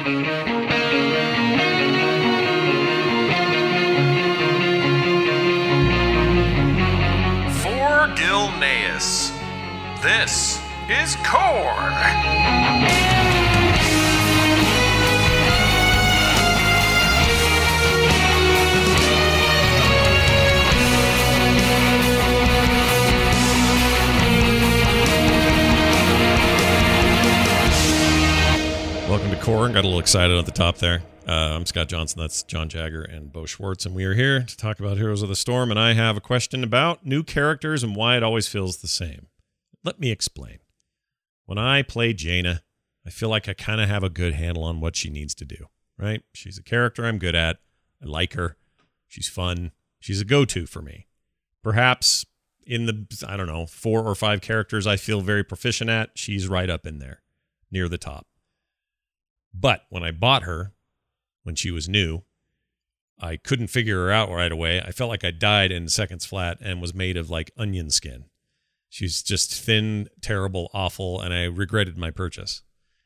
For Gilneas, this is Core. Welcome to Core. Got a little excited at the top there. I'm Scott Johnson. That's John Jagger and Bo Schwartz. And we are here to talk about Heroes of the Storm. And I have a question about new characters and why it always feels the same. Let me explain. When I play Jaina, I feel like I kind of have a good handle on what she needs to do, right? She's a character I'm good at. I like her. She's fun. She's a go-to for me. Perhaps in the, 4 or 5 characters I feel very proficient at, she's right up in there, near the top. But when I bought her, when she was new, I couldn't figure her out right away. I felt like I died in seconds flat and was made of like onion skin. She's just thin, terrible, awful, and I regretted my purchase.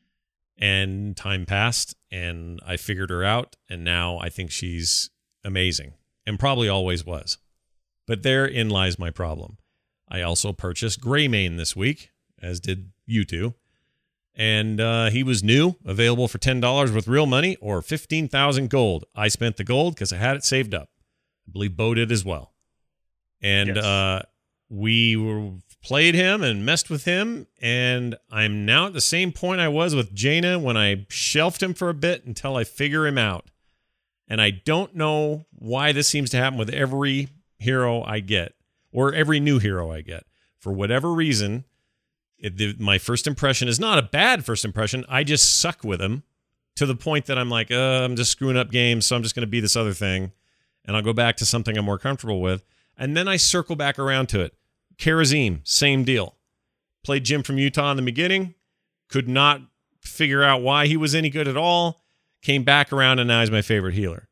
And time passed, and I figured her out, and now I think she's amazing, and probably always was. But therein lies my problem. I also purchased Greymane this week, as did you two. And he was new, available for $10 with real money or 15,000 gold. I spent the gold because I had it saved up. I believe Bo did as well. And yes. We played him and messed with him, and I'm now at the same point I was with Jaina when I shelved him for a bit until I figure him out. And I don't know why this seems to happen with every hero I get, or every new hero I get. For whatever reason, my first impression is not a bad first impression. I just suck with him to the point that I'm like, I'm just screwing up games, so I'm just going to be this other thing, and I'll go back to something I'm more comfortable with. And then I circle back around to it. Kharazim, same deal. Played Jim from Utah in the beginning. Could not figure out why he was any good at all. Came back around, and now he's my favorite healer.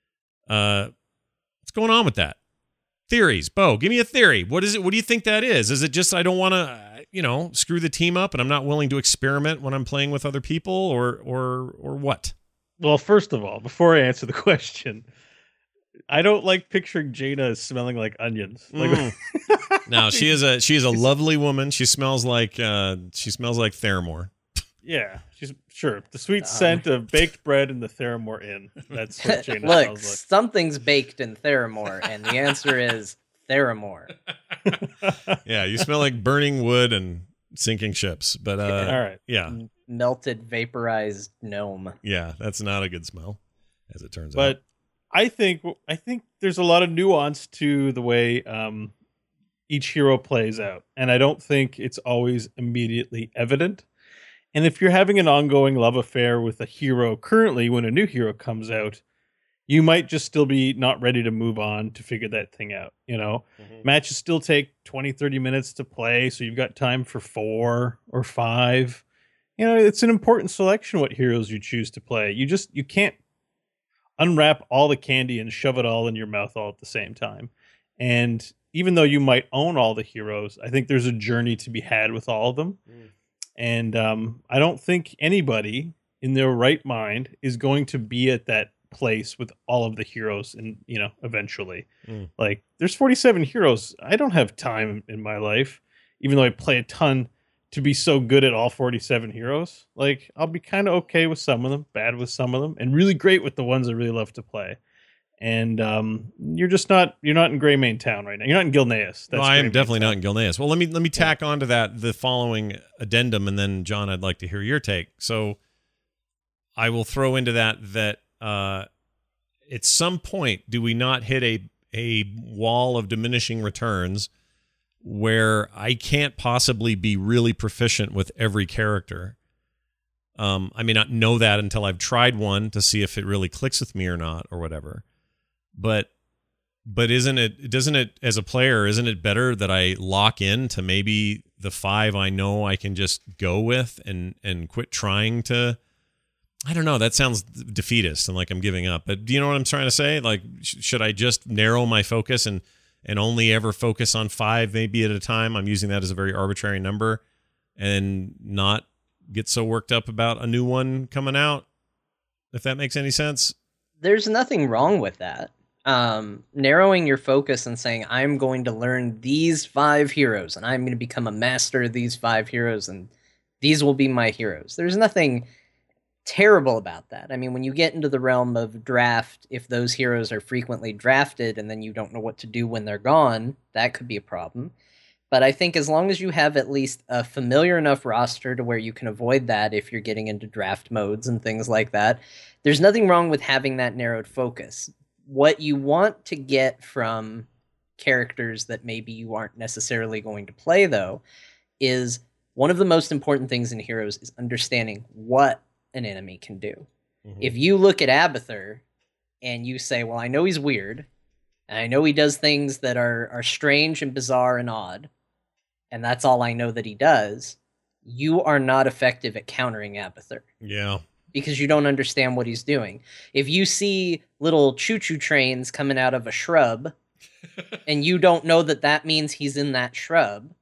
What's going on with that? Theories. Bo, give me a theory. What is it? What do you think that is? Is it just I don't want to, screw the team up and I'm not willing to experiment when I'm playing with other people or what? Well, first of all, before I answer the question, I don't like picturing Jaina as smelling like onions. No, she is a lovely woman. She smells like Theramore. Yeah, she's sure the sweet scent of baked bread in the Theramore Inn. That's what Jaina smells like. Something's baked in Theramore, and the answer is Theramore. Yeah, you smell like burning wood and sinking ships. But all right, yeah, melted, vaporized gnome. Yeah, that's not a good smell, as it turns out. But I think there's a lot of nuance to the way each hero plays out, and I don't think it's always immediately evident. And if you're having an ongoing love affair with a hero currently, when a new hero comes out, you might just still be not ready to move on to figure that thing out. Matches still take 20, 30 minutes to play. So you've got time for 4 or 5. It's an important selection what heroes you choose to play. You can't unwrap all the candy and shove it all in your mouth all at the same time. And even though you might own all the heroes, I think there's a journey to be had with all of them. And I don't think anybody in their right mind is going to be at that place with all of the heroes and eventually. Like there's 47 heroes. I don't have time in my life, even though I play a ton, to be so good at all 47 heroes. Like I'll be kind of okay with some of them, bad with some of them, and really great with the ones I really love to play. And you're not in Greymane Town right now. You're not in Gilneas. No, I am definitely not in Gilneas. Well, let me tack onto that the following addendum, and then John, I'd like to hear your take. So I will throw into that at some point, do we not hit a wall of diminishing returns where I can't possibly be really proficient with every character? I may not know that until I've tried one to see if it really clicks with me or not, or whatever. But doesn't it as a player, isn't it better that I lock in to maybe the 5 I know I can just go with and quit trying to, I don't know, that sounds defeatist and like I'm giving up. But do you know what I'm trying to say? Like, should I just narrow my focus and only ever focus on 5 maybe at a time? I'm using that as a very arbitrary number and not get so worked up about a new one coming out. if that makes any sense. There's nothing wrong with that. Narrowing your focus and saying, I'm going to learn these 5 heroes and I'm going to become a master of these 5 heroes and these will be my heroes. There's nothing terrible about that. I mean, when you get into the realm of draft, if those heroes are frequently drafted and then you don't know what to do when they're gone, that could be a problem. But I think as long as you have at least a familiar enough roster to where you can avoid that if you're getting into draft modes and things like that, there's nothing wrong with having that narrowed focus. What you want to get from characters that maybe you aren't necessarily going to play, though, is one of the most important things in Heroes is understanding what an enemy can do. Mm-hmm. If you look at Abathur and you say, well, I know he's weird, and I know he does things that are strange and bizarre and odd, and that's all I know that he does, you are not effective at countering Abathur. Yeah. Because you don't understand what he's doing. If you see little choo-choo trains coming out of a shrub, and you don't know that that means he's in that shrub,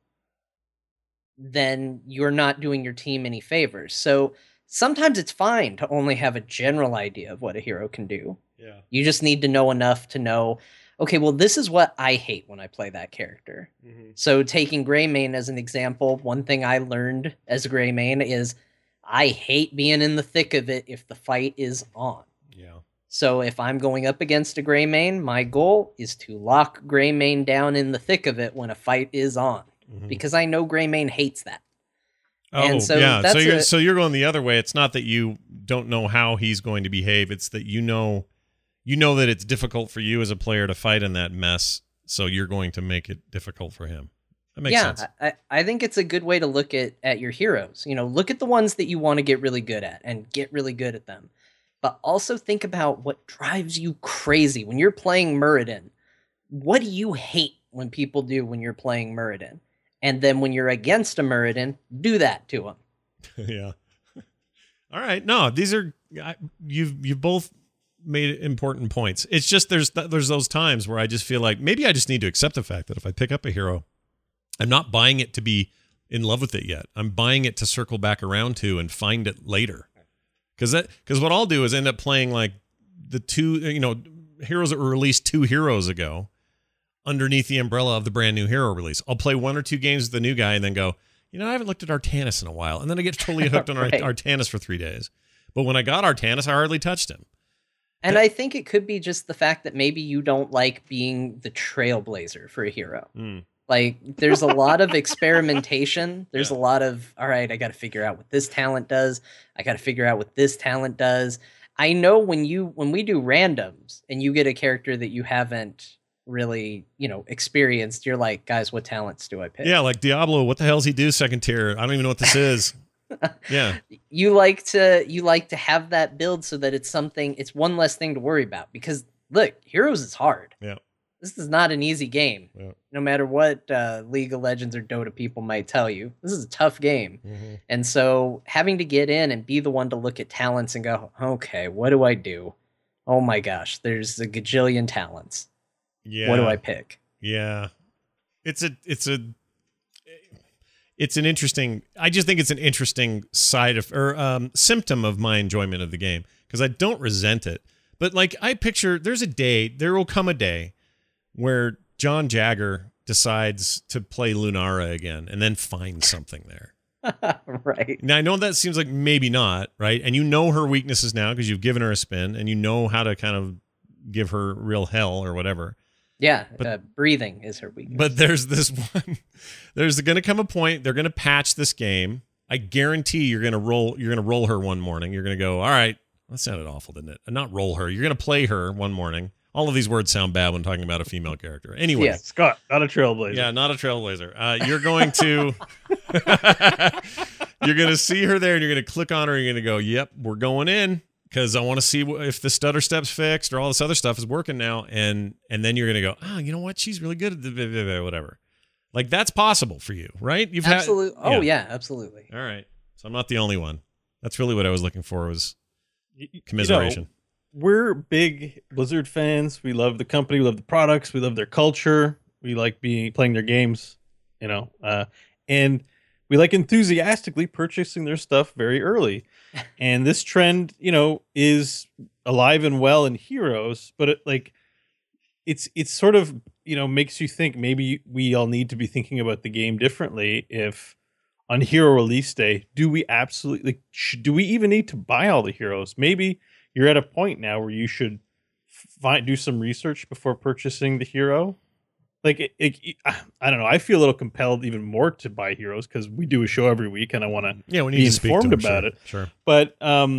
then you're not doing your team any favors. So sometimes it's fine to only have a general idea of what a hero can do. Yeah. You just need to know enough to know, okay, well, this is what I hate when I play that character. Mm-hmm. So taking Greymane as an example, one thing I learned as Greymane is I hate being in the thick of it if the fight is on. Yeah. So if I'm going up against a Greymane, my goal is to lock Greymane down in the thick of it when a fight is on. Mm-hmm. Because I know Greymane hates that. Oh, and so yeah. So you're going the other way. It's not that you don't know how he's going to behave. It's that you know that it's difficult for you as a player to fight in that mess. So you're going to make it difficult for him. That makes sense. I think it's a good way to look at your heroes. You know, look at the ones that you want to get really good at and get really good at them. But also think about what drives you crazy when you're playing Muradin. What do you hate when people do when you're playing Muradin? And then when you're against a Muradin, do that to him. Yeah. All right. No, these are you've both made important points. It's just there's those times where I just feel like maybe I just need to accept the fact that if I pick up a hero, I'm not buying it to be in love with it yet. I'm buying it to circle back around to and find it later. Because what I'll do is end up playing like the two, heroes that were released 2 heroes ago underneath the umbrella of the brand new hero release. I'll play 1 or 2 games with the new guy and then go, I haven't looked at Artanis in a while. And then I get totally hooked on right. Artanis for 3 days. But when I got Artanis, I hardly touched him. And I think it could be just the fact that maybe you don't like being the trailblazer for a hero. Mm. Like, there's a lot of experimentation. There's a lot of, all right, I got to figure out what this talent does. I got to figure out what this talent does. I know when we do randoms and you get a character that you haven't really, experienced, you're like, guys, what talents do I pick? Yeah, like Diablo, what the hell does he do second tier? I don't even know what this is. Yeah. You like to have that build so that it's one less thing to worry about, because look, Heroes is hard. Yeah. This is not an easy game. Yeah. No matter what League of Legends or Dota people might tell you, this is a tough game. Mm-hmm. And so having to get in and be the one to look at talents and go, okay, what do I do? Oh my gosh, there's a gajillion talents. Yeah. What do I pick? Yeah. It's an interesting, I just think it's an interesting symptom of my enjoyment of the game, because I don't resent it. But like, I picture there will come a day where John Jagger decides to play Lunara again and then find something there. Right. Now, I know that seems like maybe not, right? And you know her weaknesses now because you've given her a spin and you know how to kind of give her real hell or whatever. Yeah, breathing is her weakness. But there's this one. There's going to come a point, they're going to patch this game. I guarantee you're going to roll her one morning. You're going to go, all right, that sounded awful, didn't it? And not roll her. You're going to play her one morning. All of these words sound bad when talking about a female character. Anyway. Yeah, Scott, not a trailblazer. Yeah, not a trailblazer. You're going to you're going to see her there and you're going to click on her and you're going to go, yep, we're going in because I want to see if the stutter step's fixed or all this other stuff is working now. And then you're going to go, oh, you know what? She's really good at whatever. Like, that's possible for you, right? Absolutely. Oh, yeah, absolutely. All right. So I'm not the only one. That's really what I was looking for, was commiseration. We're big Blizzard fans. We love the company. We love the products. We love their culture. We like playing their games, and we like enthusiastically purchasing their stuff very early. And this trend, is alive and well in Heroes, but it's sort of, makes you think maybe we all need to be thinking about the game differently. If on hero release day, do we even need to buy all the heroes? Maybe you're at a point now where you should do some research before purchasing the hero. Like, I don't know. I feel a little compelled even more to buy heroes because we do a show every week, and I want to we need be to speak to informed them, about it. Sure. But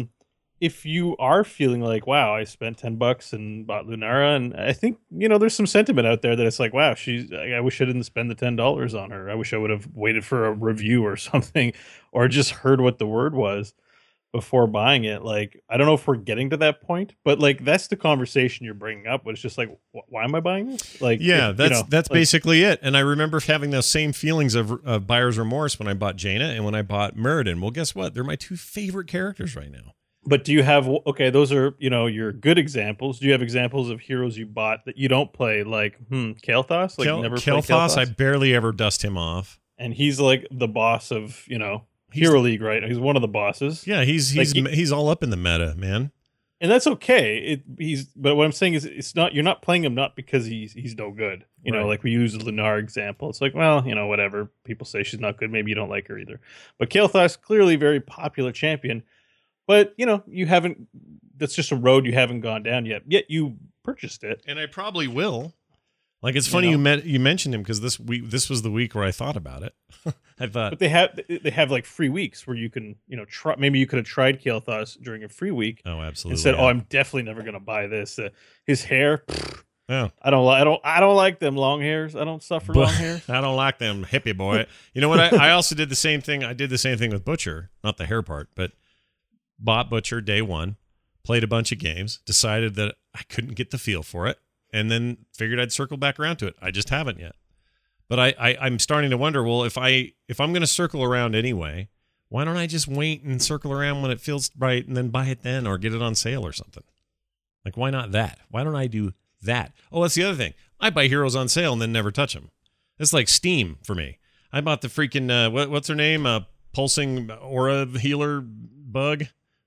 if you are feeling like, wow, I spent $10 and bought Lunara, and I think there's some sentiment out there that it's like, wow, I wish I didn't spend the $10 on her. I wish I would have waited for a review or something, or just heard what the word was before buying it. Like, I don't know if we're getting to that point, but like, that's the conversation you're bringing up. But it's just like, why am I buying this? Like, yeah, that's basically it. And I remember having those same feelings of buyer's remorse when I bought Jaina and when I bought Muradin. Well, guess what? They're my two favorite characters right now. But do you have, those are, your good examples. Do you have examples of heroes you bought that you don't play? Like, Kael'thas? Like, never played Kael'thas? I barely ever dust him off. And he's like the boss of, Hero League, right? He's one of the bosses. Yeah, he's all up in the meta, man. And that's okay. But what I'm saying is, it's not, you're not playing him not because he's no good. Right. Like we use the Lunar example. It's like, well, whatever. People say she's not good. Maybe you don't like her either. But Kael'thas, clearly very popular champion. But, you haven't, that's just a road you haven't gone down yet. Yet you purchased it. And I probably will. Like, it's funny you mentioned him because this was the week where I thought about it. I thought, but they have like free weeks where you can, try. Maybe you could have tried Kael'thas during a free week. Oh, absolutely. And said, "Oh, I'm definitely never going to buy this." His hair, yeah. I don't like them long hairs. I don't suffer long hairs. I don't like them hippie boy. You know what? I also did the same thing. I did the same thing with Butcher, not the hair part, but bought Butcher day one, played a bunch of games, decided that I couldn't get the feel for it, and then figured I'd circle back around to it. I just haven't yet. But I'm starting to wonder, well, if I'm going to circle around anyway, why don't I just wait and circle around when it feels right and then buy it then or get it on sale or something? Like, why not that? Why don't I do that? Oh, that's the other thing. I buy heroes on sale and then never touch them. It's like Steam for me. I bought the freaking, what's her name? Pulsing aura healer bug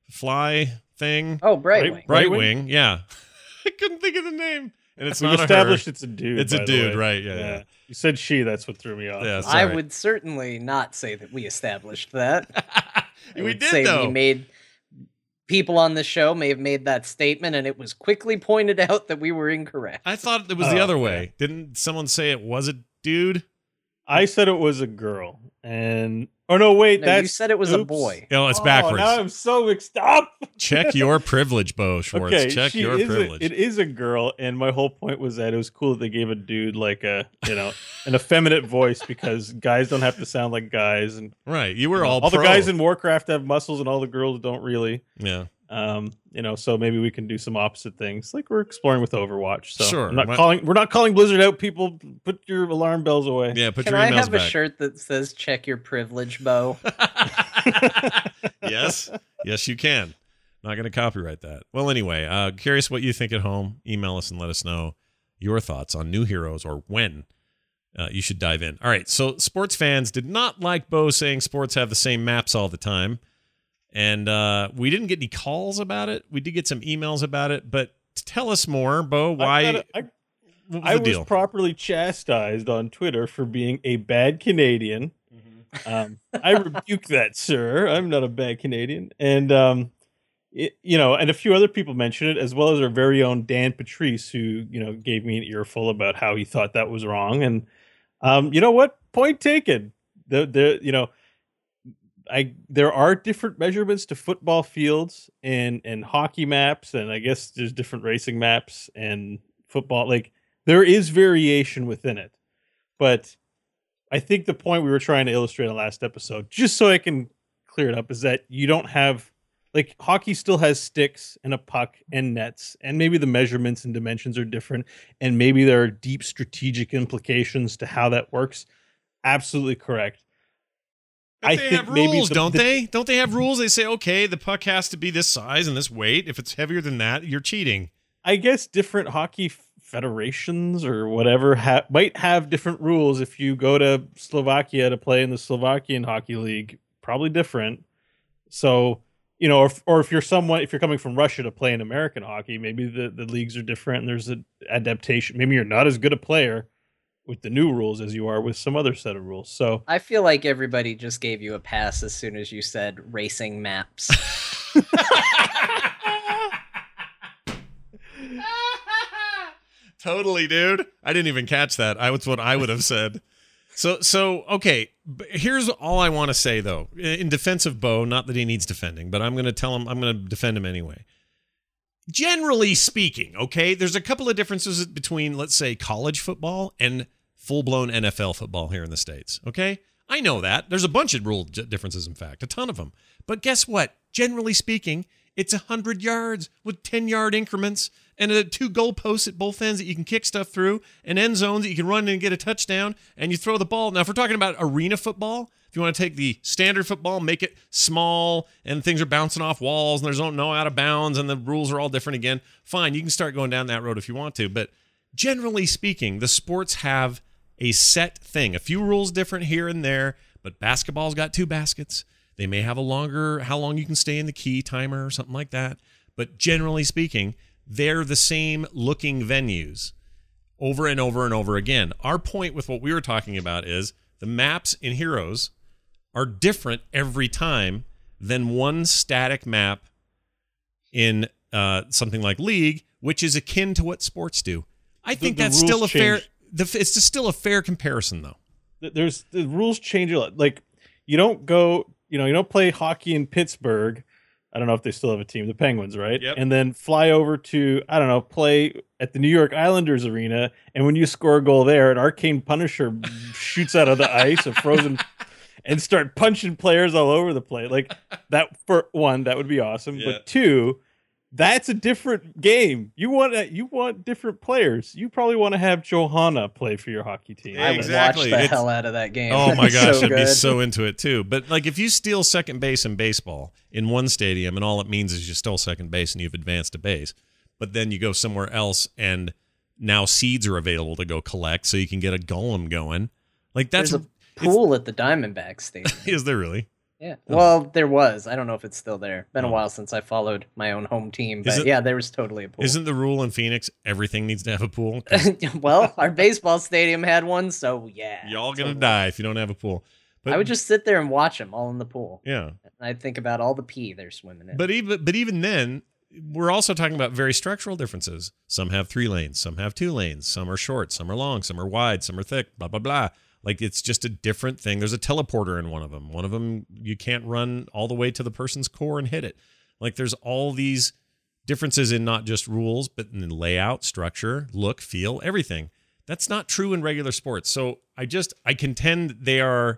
fly thing. Oh, Brightwing. Brightwing, yeah. I couldn't think of the name. And it's We've not established her. It's a dude. It's a dude, right? Yeah. You said she. That's what threw me off. Yeah, I would certainly not say that we established that. We did, though. We made people on the show may have made that statement, and it was quickly pointed out that we were incorrect. I thought it was the other way. Didn't someone say it was a dude? I said it was a girl, and no, wait, you said it was a boy. No, it's backwards. Now I'm so mixed up. Check your privilege, Bo Schwartz. Okay, check your privilege. It is a girl, and my whole point was that it was cool that they gave a dude like an effeminate voice because guys don't have to sound like guys, and right. You were all the guys in Warcraft have muscles, and all the girls don't really. Yeah. So maybe we can do some opposite things, like we're exploring with Overwatch. So sure. We're not calling Blizzard out. People, put your alarm bells away. Yeah, put Can your emails I have back. a shirt that says "Check your privilege, Bo"? Yes, you can. Not going to copyright that. Well, anyway, curious what you think at home. Email us and let us know your thoughts on new heroes or when you should dive in. All right, so sports fans did not like Bo saying sports have the same maps all the time. And we didn't get any calls about it. We did get some emails about it. But tell us more, Bo. Why? I was properly chastised on Twitter for being a bad Canadian. Mm-hmm. I rebuke that, sir. I'm not a bad Canadian. And, and a few other people mentioned it, as well as our very own Dan Patrice, who, gave me an earful about how he thought that was wrong. And you know what? Point taken. There are different measurements to football fields and hockey maps, and I guess there's different racing maps and football. Like, there is variation within it, but I think the point we were trying to illustrate in the last episode, just so I can clear it up, is that you don't have, like, hockey still has sticks and a puck and nets, and maybe the measurements and dimensions are different, and maybe there are deep strategic implications to how that works. Absolutely correct. But they have rules, don't they? Don't they have rules? They say, okay, the puck has to be this size and this weight. If it's heavier than that, you're cheating. I guess different hockey federations or whatever might have different rules. If you go to Slovakia to play in the Slovakian Hockey League, probably different. So, or if you're coming from Russia to play in American hockey, maybe the leagues are different and there's an adaptation. Maybe you're not as good a player with the new rules as you are with some other set of rules. So I feel like everybody just gave you a pass as soon as you said racing maps. Totally, dude. I didn't even catch that. That's what I would have said. So okay. Here's all I want to say, though, in defense of Bo. Not that he needs defending, but I'm going to tell him. I'm going to defend him anyway. Generally speaking, okay, there's a couple of differences between, let's say, college football and full-blown NFL football here in the States. Okay, I know that there's a bunch of rule differences. In fact, a ton of them. But guess what? Generally speaking, it's 100 yards with 10-yard increments and 2 goalposts at both ends that you can kick stuff through, and end zones that you can run in and get a touchdown, and you throw the ball. Now, if we're talking about arena football, if you want to take the standard football, make it small, and things are bouncing off walls, and there's no out of bounds, and the rules are all different again, fine, you can start going down that road if you want to. But generally speaking, the sports have a set thing. A few rules different here and there, but basketball's got 2 baskets. They may have how long you can stay in the key timer or something like that. But generally speaking, they're the same looking venues over and over and over again. Our point with what we were talking about is the maps in Heroes are different every time than one static map in something like League, which is akin to what sports do. I think that's still a fair. It's still a fair comparison, though. The rules change a lot. Like you don't play hockey in Pittsburgh. I don't know if they still have a team, the Penguins, right? Yep. And then fly over to, play at the New York Islanders arena. And when you score a goal there, an arcane Punisher shoots out of the ice, a frozen, and start punching players all over the place. Like that, for one, that would be awesome. Yeah. But 2, that's a different game. You want different players. You probably want to have Johanna play for your hockey team. Yeah, I would exactly. watch the hell out of that game. Oh my gosh, So I'd be good. so into it too. But like if you steal second base in baseball in one stadium and all it means is you stole second base and you've advanced to base, but then you go somewhere else and now seeds are available to go collect so you can get a golem going. Like that's There's a pool at the Diamondbacks Stadium. is there really? Yeah. Well, there was. I don't know if it's still there. Been a while since I followed my own home team, but yeah, there was totally a pool. Isn't the rule in Phoenix everything needs to have a pool? Well, our baseball stadium had one, so yeah. Y'all gonna die if you don't have a pool. But I would just sit there and watch them all in the pool. yeah. And I'd think about all the pee they're swimming in. But even then, we're also talking about very structural differences. Some have 3 lanes, some have 2 lanes, some are short, some are long, some are wide, some are thick, blah blah blah. Like it's just a different thing. There's a teleporter in one of them. One of them you can't run all the way to the person's core and hit it. Like there's all these differences in not just rules, but in layout, structure, look, feel, everything. That's not true in regular sports. So I contend they are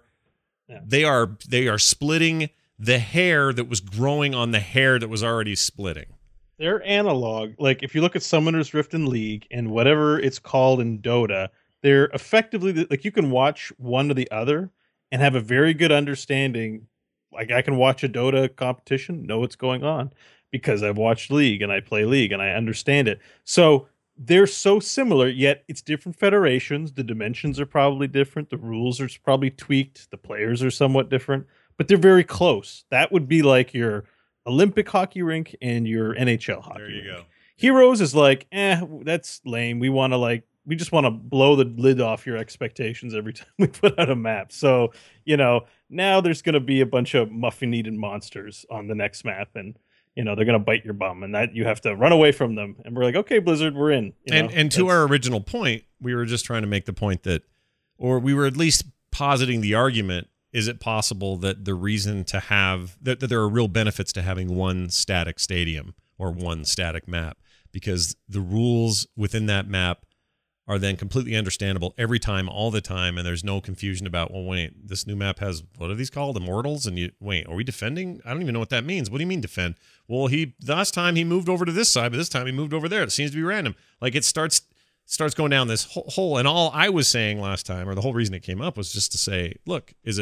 splitting the hair that was growing on the hair that was already splitting. They're analog. Like if you look at Summoner's Rift in League and whatever it's called in Dota, they're effectively like you can watch one to the other and have a very good understanding. Like I can watch a Dota competition, know what's going on because I've watched League and I play League and I understand it. So they're so similar, yet it's different federations. The dimensions are probably different. The rules are probably tweaked. The players are somewhat different, but they're very close. That would be like your Olympic hockey rink and your NHL hockey rink. There you go. Heroes is like, that's lame. We just want to blow the lid off your expectations every time we put out a map. So, now there's going to be a bunch of muffin-eating monsters on the next map, and, they're going to bite your bum, and that you have to run away from them. And we're like, okay, Blizzard, we're in. And to our original point, we were just trying to make the point that, or we were at least positing the argument, is it possible that the reason to have, that there are real benefits to having one static stadium or one static map? Because the rules within that map are then completely understandable every time, all the time, and there's no confusion about, well, wait, this new map has, what are these called, Immortals? And wait, are we defending? I don't even know what that means. What do you mean defend? Well, last time he moved over to this side, but this time he moved over there. It seems to be random. Like it starts going down this hole, and all I was saying last time, or the whole reason it came up, was just to say, look, is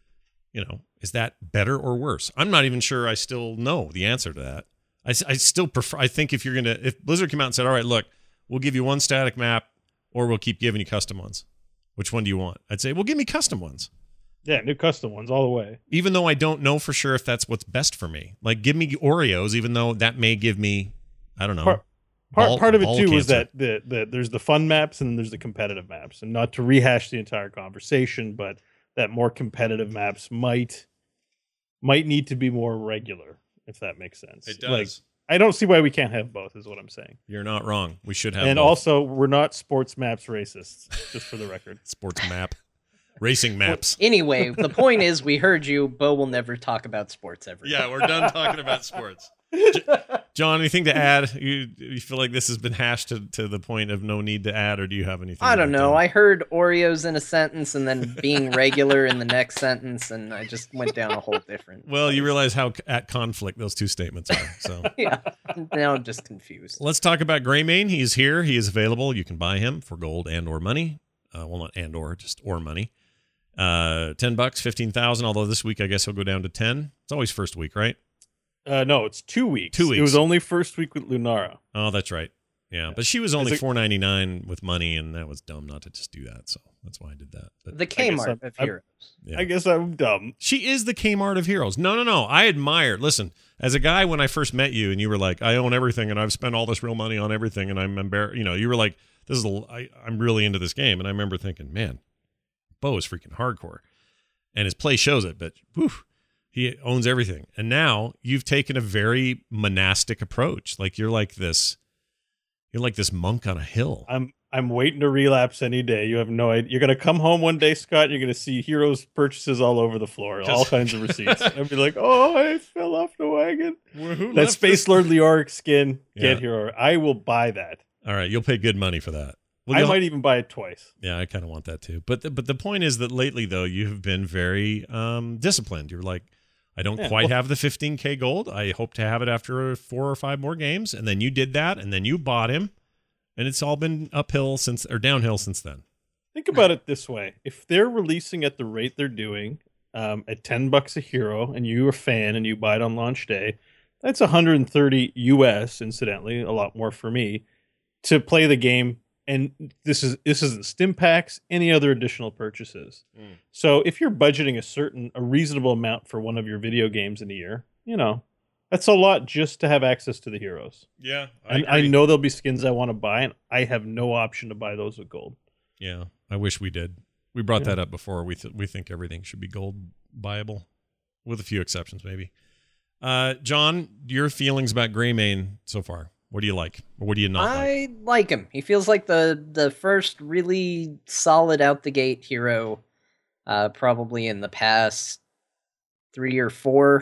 that better or worse? I'm not even sure I still know the answer to that. I still prefer, I think if Blizzard came out and said, all right, look, we'll give you one static map, or we'll keep giving you custom ones. Which one do you want? I'd say, well, give me custom ones. Yeah, new custom ones all the way. Even though I don't know for sure if that's what's best for me. Like, give me Oreos, even though that may give me, I don't know. Part of it ball too was cancer. that there's the fun maps and there's the competitive maps, and not to rehash the entire conversation, but that more competitive maps might need to be more regular, if that makes sense. It does. Like, I don't see why we can't have both, is what I'm saying. You're not wrong. We should have And both. also, we're not sports maps racists, just for the record. Sports map. Racing maps. Anyway, the point is, we heard you. Bo will never talk about sports ever. Yeah, we're done talking about sports. John, anything to add? You feel like this has been hashed to the point of no need to add, or do you have anything? I don't to know. add? I heard Oreos in a sentence and then being regular in the next sentence, and I just went down a whole different. Well, you place. realize how at conflict those two statements are. So Yeah. Now I'm just confused. let's talk about Greymane. He's here. He is available. You can buy him for gold and or money. Well, not and or, just or money. $10, 15,000. Although this week I guess he'll go down to 10. It's always first week, right? No, it's 2 weeks. 2 weeks. It was only first week with Lunara. Oh, that's right. Yeah, but she was only It's $4.99 with money, and that was dumb not to just do that. So that's why I did that. But The Kmart of heroes. yeah. I guess I'm dumb. She is the Kmart of heroes. No. I admire. Listen, as a guy, when I first met you, and you were like, "I own everything, and I've spent all this real money on everything, and I'm embarrassed." You know, you were like, "This is I'm really into this game," and I remember thinking, "Man, Bo is freaking hardcore," and his play shows it. But whew, he owns everything, and now you've taken a very monastic approach. Like you're like this monk on a hill. I'm waiting to relapse any day. You have no idea. You're gonna come home one day, Scott. You're gonna see Heroes purchases all over the floor, all kinds of receipts. I'll be like, "Oh, I fell off the wagon." That Space Lord Leoric skin, Yeah. get Hero. I will buy that. All right, you'll pay good money for that. Well, I you'll- might even buy it twice. Yeah, I kind of want that too. But the point is that lately, though, you have been very disciplined. You're like, I don't quite have the 15K gold. I hope to have it after 4 or 5 more games. And then you did that, and then you bought him. And it's all been downhill since then. Think about it this way: if they're releasing at the rate they're doing, at $10 a hero, and you're a fan and you buy it on launch day, that's 130 US. Incidentally, a lot more for me to play the game. And this isn't stim packs, any other additional purchases. So if you're budgeting a reasonable amount for one of your video games in a year, that's a lot just to have access to the heroes. Yeah, I know there'll be skins I want to buy, and I have no option to buy those with gold. Yeah, I wish we did. We brought that up before. We think everything should be gold buyable, with a few exceptions maybe. John, your feelings about Greymane so far? What do you like, or what do you not like? I like him. He feels like the first really solid out the gate hero, probably in the past 3 or 4,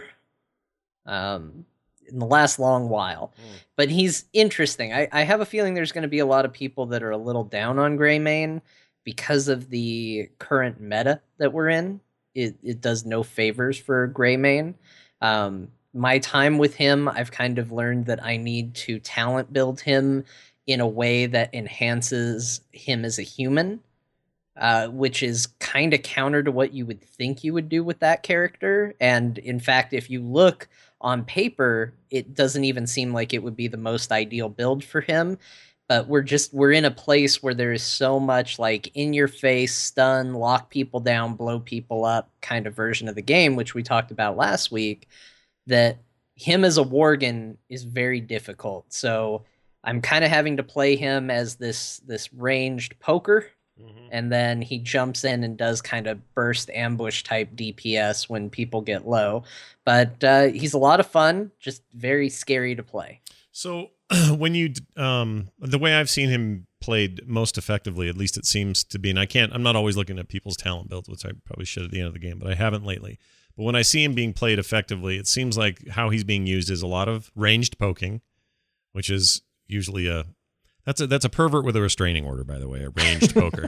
in the last long while. But he's interesting. I have a feeling there's going to be a lot of people that are a little down on Greymane because of the current meta that we're in. It does no favors for Greymane. My time with him, I've kind of learned that I need to talent build him in a way that enhances him as a human, which is kind of counter to what you would think you would do with that character. And in fact, if you look on paper, it doesn't even seem like it would be the most ideal build for him. But we're in a place where there is so much like in your face, stun, lock people down, blow people up kind of version of the game, which we talked about last week, that him as a Worgen is very difficult. So I'm kind of having to play him as this ranged poker, and then he jumps in and does kind of burst ambush type DPS when people get low. But he's a lot of fun, just very scary to play. So when you the way I've seen him played most effectively, at least it seems to be, and I'm not always looking at people's talent builds, which I probably should at the end of the game, but I haven't lately. But when I see him being played effectively, it seems like how he's being used is a lot of ranged poking, which is usually that's a pervert with a restraining order, by the way, a ranged poker.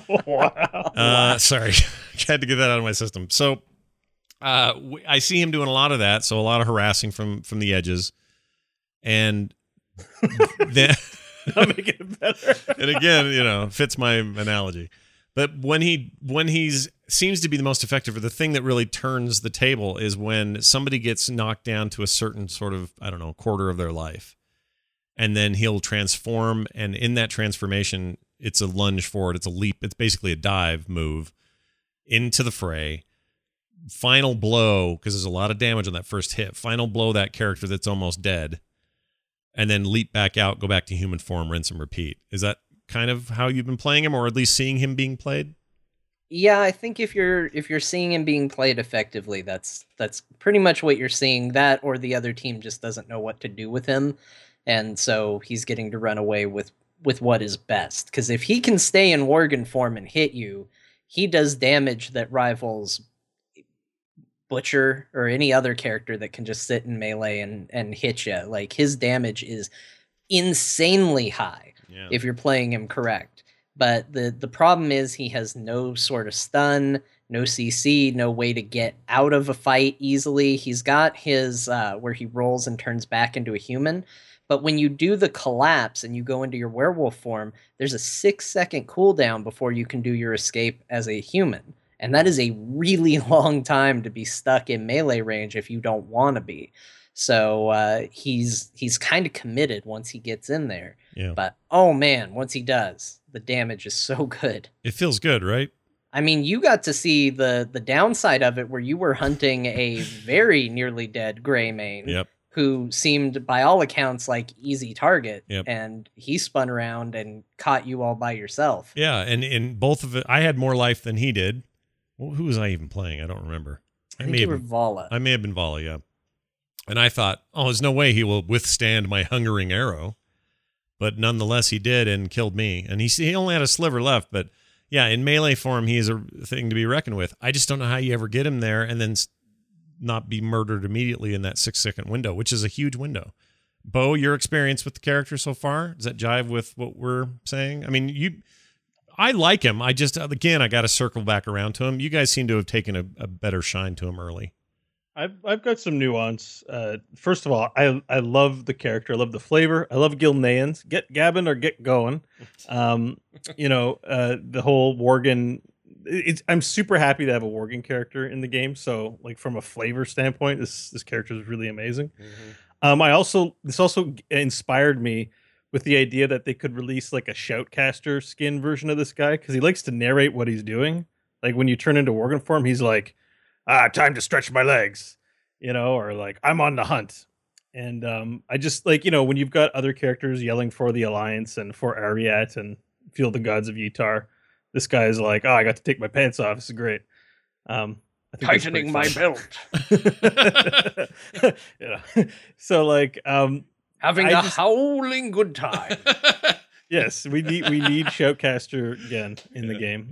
Wow. Sorry, had to get that out of my system. So I see him doing a lot of that, so a lot of harassing from the edges, and then I'll make it better. and again, fits my analogy. But when he's seems to be the most effective, or the thing that really turns the table is when somebody gets knocked down to a certain sort of, I don't know, quarter of their life. and then he'll transform, and in that transformation, it's a lunge forward, it's a leap, it's basically a dive move into the fray. Final blow, because there's a lot of damage on that first hit. Final blow that character that's almost dead, and then leap back out, go back to human form, rinse and repeat. Is that kind of how you've been playing him, or at least seeing him being played? Yeah, I think if you're seeing him being played effectively, that's pretty much what you're seeing. That, or the other team just doesn't know what to do with him, and so he's getting to run away with what is best. Because if he can stay in Worgen form and hit you, he does damage that rivals Butcher or any other character that can just sit in melee and hit you. Like, his damage is insanely high if you're playing him correct. But the problem is he has no sort of stun, no CC, no way to get out of a fight easily. He's got his where he rolls and turns back into a human. But when you do the collapse and you go into your werewolf form, there's a 6-second cooldown before you can do your escape as a human. And that is a really long time to be stuck in melee range if you don't want to be. So he's kind of committed once he gets in there. Yeah. But, oh man, once he does, the damage is so good. It feels good, right? I mean, you got to see the downside of it, where you were hunting a very nearly dead Greymane. Yep. Who seemed, by all accounts, like easy target. Yep. And he spun around and caught you all by yourself. Yeah, and in both of it, I had more life than he did. Well, who was I even playing? I don't remember. I think you were Vala. I may have been Vala, yeah. And I thought, oh, there's no way he will withstand my hungering arrow. But nonetheless, he did and killed me. And he only had a sliver left. But yeah, in melee form, he is a thing to be reckoned with. I just don't know how you ever get him there and then not be murdered immediately in that 6-second window, which is a huge window. Bo, your experience with the character so far, does that jive with what we're saying? I mean, I like him. I just, again, I got to circle back around to him. You guys seem to have taken a better shine to him early. I've got some nuance. First of all, I love the character. I love the flavor. I love Gilneans. Get gabbing or get going. The whole Worgen. I'm super happy to have a Worgen character in the game. So, like, from a flavor standpoint, this character is really amazing. Mm-hmm. This also inspired me with the idea that they could release like a Shoutcaster skin version of this guy, because he likes to narrate what he's doing. Like, when you turn into Worgen form, he's like, time to stretch my legs, or like, I'm on the hunt. And I just like, when you've got other characters yelling for the Alliance and for Ariat and Field the Gods of Yitar, this guy is like, I got to take my pants off. This is great. Tightening my belt. So like, having a howling good time. Yes, we need Shoutcaster again in the game.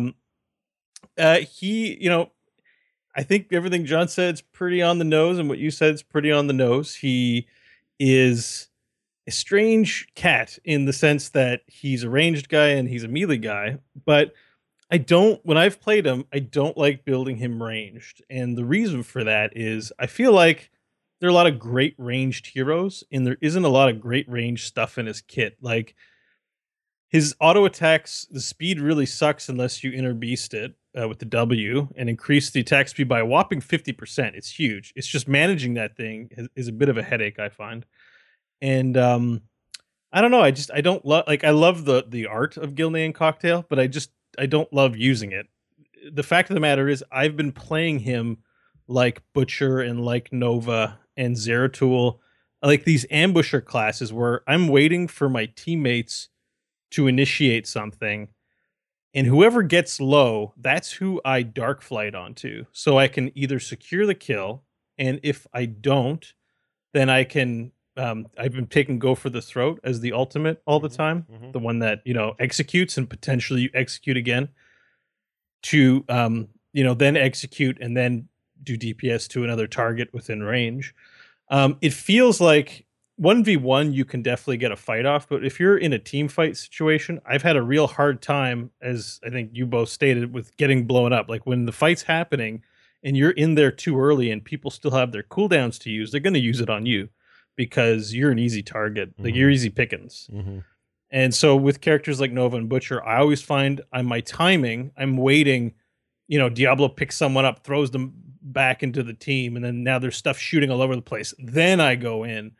Yeah. I think everything John said is pretty on the nose, and what you said is pretty on the nose. He is a strange cat in the sense that he's a ranged guy and he's a melee guy, but when I've played him, I don't like building him ranged. And the reason for that is I feel like there are a lot of great ranged heroes, and there isn't a lot of great ranged stuff in his kit. Like, his auto attacks, the speed really sucks unless you inner beast it with the W and increase the attack speed by a whopping 50%. It's huge. It's just managing that thing is a bit of a headache, I find. And I don't know. I don't love, like, I love the art of Gilnean Cocktail, but I don't love using it. The fact of the matter is, I've been playing him like Butcher and like Nova and Zeratul, like these ambusher classes where I'm waiting for my teammates to initiate something, and whoever gets low, that's who I dark flight onto, so I can either secure the kill, and if I don't, then I can I've been taking go for the throat as the ultimate all the time, the one that executes and potentially you execute again to then execute and then do DPS to another target within range. It feels like 1v1 you can definitely get a fight off, but if you're in a team fight situation, I've had a real hard time, as I think you both stated, with getting blown up. Like, when the fight's happening and you're in there too early and people still have their cooldowns to use, they're going to use it on you because you're an easy target. Like, you're easy pickings. And so with characters like Nova and Butcher, I always find on my timing, I'm waiting, Diablo picks someone up, throws them back into the team, and then now there's stuff shooting all over the place. Then I go in.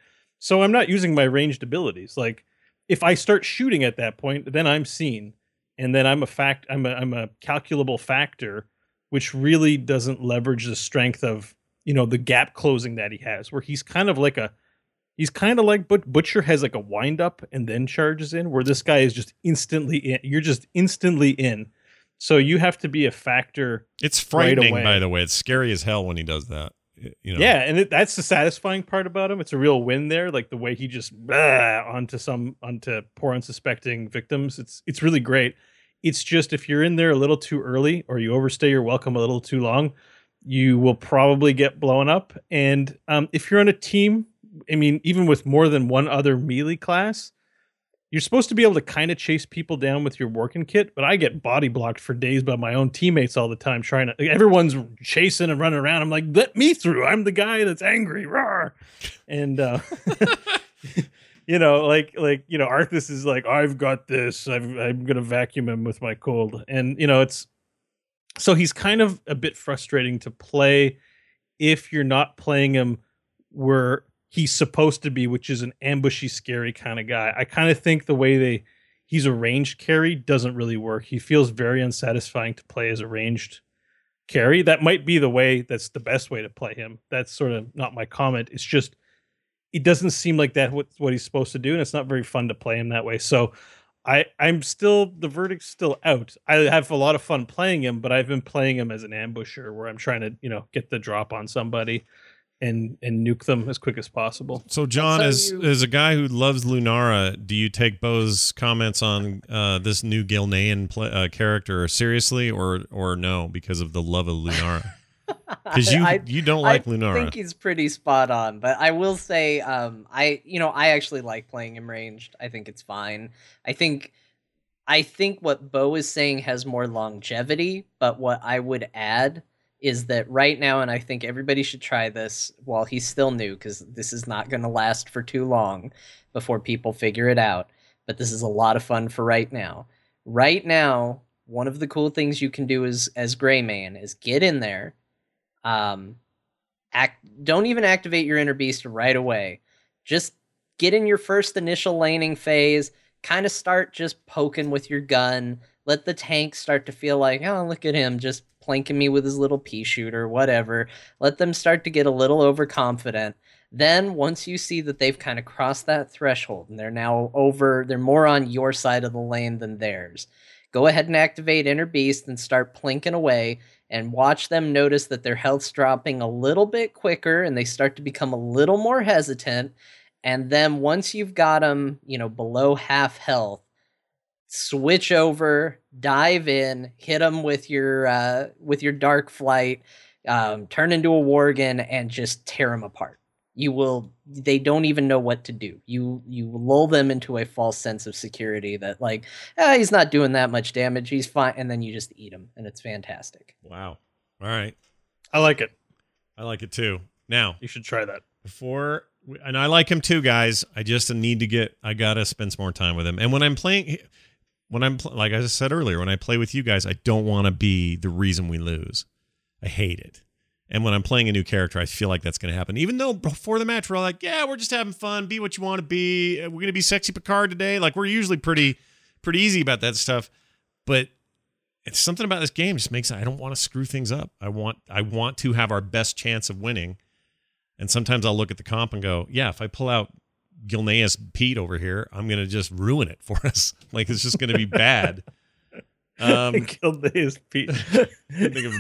So I'm not using my ranged abilities. Like if I start shooting at that point, then I'm seen, and then I'm a calculable factor, which really doesn't leverage the strength of the gap closing that he has, where he's kind of like Butcher has like a wind up and then charges in, where this guy is just instantly in. You're just instantly in. So you have to be a factor. It's frightening, right away. by the way. It's scary as hell when he does that. Yeah, and that's the satisfying part about him. It's a real win there, like the way he just onto poor unsuspecting victims. It's really great. It's just if you're in there a little too early or you overstay your welcome a little too long, you will probably get blown up. And if you're on a team, I mean, even with more than one other melee class, you're supposed to be able to kind of chase people down with your working kit, but I get body blocked for days by my own teammates all the time everyone's chasing and running around. I'm like, let me through. I'm the guy that's angry. Rawr. And, Arthas is like, I've got this. I'm going to vacuum him with my cold. And, so he's kind of a bit frustrating to play if you're not playing him where he's supposed to be, which is an ambushy, scary kind of guy. I kind of think the way he's a ranged carry doesn't really work. He feels very unsatisfying to play as a ranged carry. That might be that's the best way to play him. That's sort of not my comment. It's just, it doesn't seem like that what he's supposed to do, and it's not very fun to play him that way. So the verdict's still out. I have a lot of fun playing him, but I've been playing him as an ambusher where I'm trying to, get the drop on somebody and nuke them as quick as possible. So John, as a guy who loves Lunara, do you take Bo's comments on this new Gilnean character seriously, or no, because of the love of Lunara? Because you don't like Lunara. I think he's pretty spot on, but I will say I actually like playing him ranged. I think it's fine. I think what Bo is saying has more longevity, but what I would add is that right now, and I think everybody should try this while he's still new, because this is not going to last for too long before people figure it out, but this is a lot of fun for right now. Right now, one of the cool things you can do as Greymane is get in there. Don't even activate your Inner Beast right away. Just get in your first initial laning phase, kind of start just poking with your gun. Let the tank start to feel like, oh, look at him just planking me with his little pea shooter, whatever. Let them start to get a little overconfident. Then once you see that they've kind of crossed that threshold and they're more on your side of the lane than theirs, go ahead and activate Inner Beast and start plinking away and watch them notice that their health's dropping a little bit quicker and they start to become a little more hesitant. And then once you've got them, below half health, switch over, dive in, hit them with your Dark Flight, turn into a Worgen, and just tear them apart. They don't even know what to do. You lull them into a false sense of security that he's not doing that much damage, he's fine, and then you just eat him, and it's fantastic. Wow. All right. I like it. I like it too. Now, you should try that. And I like him too, guys. I just I gotta spend some more time with him. And when I'm playing, like I said earlier, when I play with you guys, I don't want to be the reason we lose. I hate it. And when I'm playing a new character, I feel like that's going to happen. Even though before the match, we're all like, yeah, we're just having fun. Be what you want to be. We're going to be sexy Picard today. Like, we're usually pretty easy about that stuff. But it's something about this game just makes I don't want to screw things up. I want to have our best chance of winning. And sometimes I'll look at the comp and go, yeah, if I pull out Gilneas Pete over here, I'm going to just ruin it for us. Like, it's just going to be bad. Gilneas Pete. Couldn't think of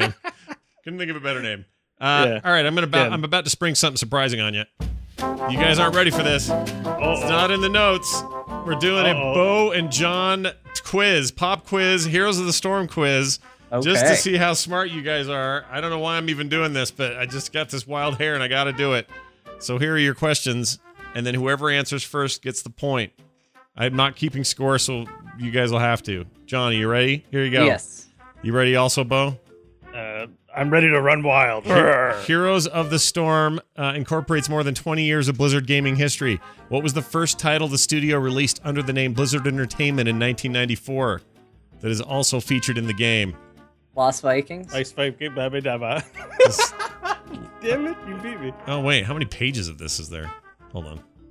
a better name. Yeah. All right, I'm about to spring something surprising on you. You guys aren't ready for this. It's not in the notes. We're doing a Bo and John quiz, pop quiz, Heroes of the Storm quiz, just to see how smart you guys are. I don't know why I'm even doing this, but I just got this wild hair and I got to do it. So here are your questions, and then whoever answers first gets the point. I'm not keeping score, so you guys will have to. John, are you ready? Here you go. Yes. You ready also, Bo? I'm ready to run wild. Heroes of the Storm incorporates more than 20 years of Blizzard gaming history. What was the first title the studio released under the name Blizzard Entertainment in 1994 that is also featured in the game? Lost Vikings? Ice Pipe Game, Babby Dabba. Damn it, you beat me. Oh, wait, how many pages of this is there? Hold on.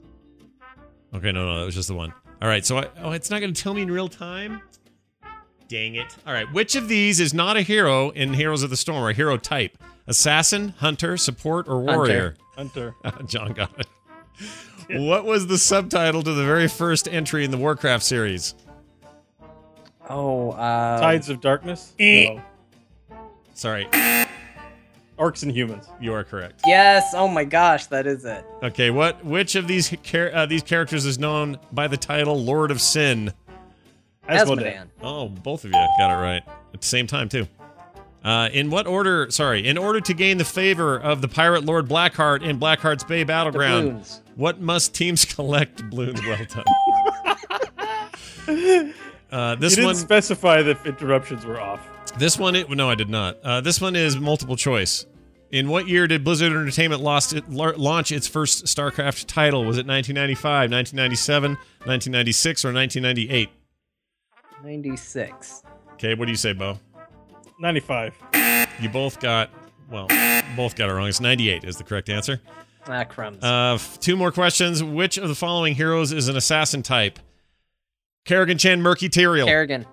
Okay, no, that was just the one. All right, so it's not going to tell me in real time? Dang it. All right, which of these is not a hero in Heroes of the Storm, or a hero type? Assassin, hunter, support, or warrior? Hunter. John got it. What was the subtitle to the very first entry in the Warcraft series? Oh, Tides of Darkness? Eh. No. Sorry, Orcs and Humans. you are correct. yes. Oh my gosh, that is it. Okay, which of these characters is known by the title Lord of Sin? Asmodan. Oh, both of you got it right at the same time too. In order to gain the favor of the pirate Lord Blackheart in Blackheart's Bay Battleground, Doubloons. what must teams collect? Doubloons, well done. This You didn't one, specify that interruptions were off. no, I did not. This one is multiple choice. In what year did Blizzard Entertainment launch its first StarCraft title? Was it 1995, 1997, 1996, or 1998? 96. Okay, what do you say, Bo? 95. You both got it wrong. It's 98 is the correct answer. Ah, crumbs. 2 more questions. Which of the following heroes is an assassin type? Kerrigan Chan Murky Tyrael. Kerrigan.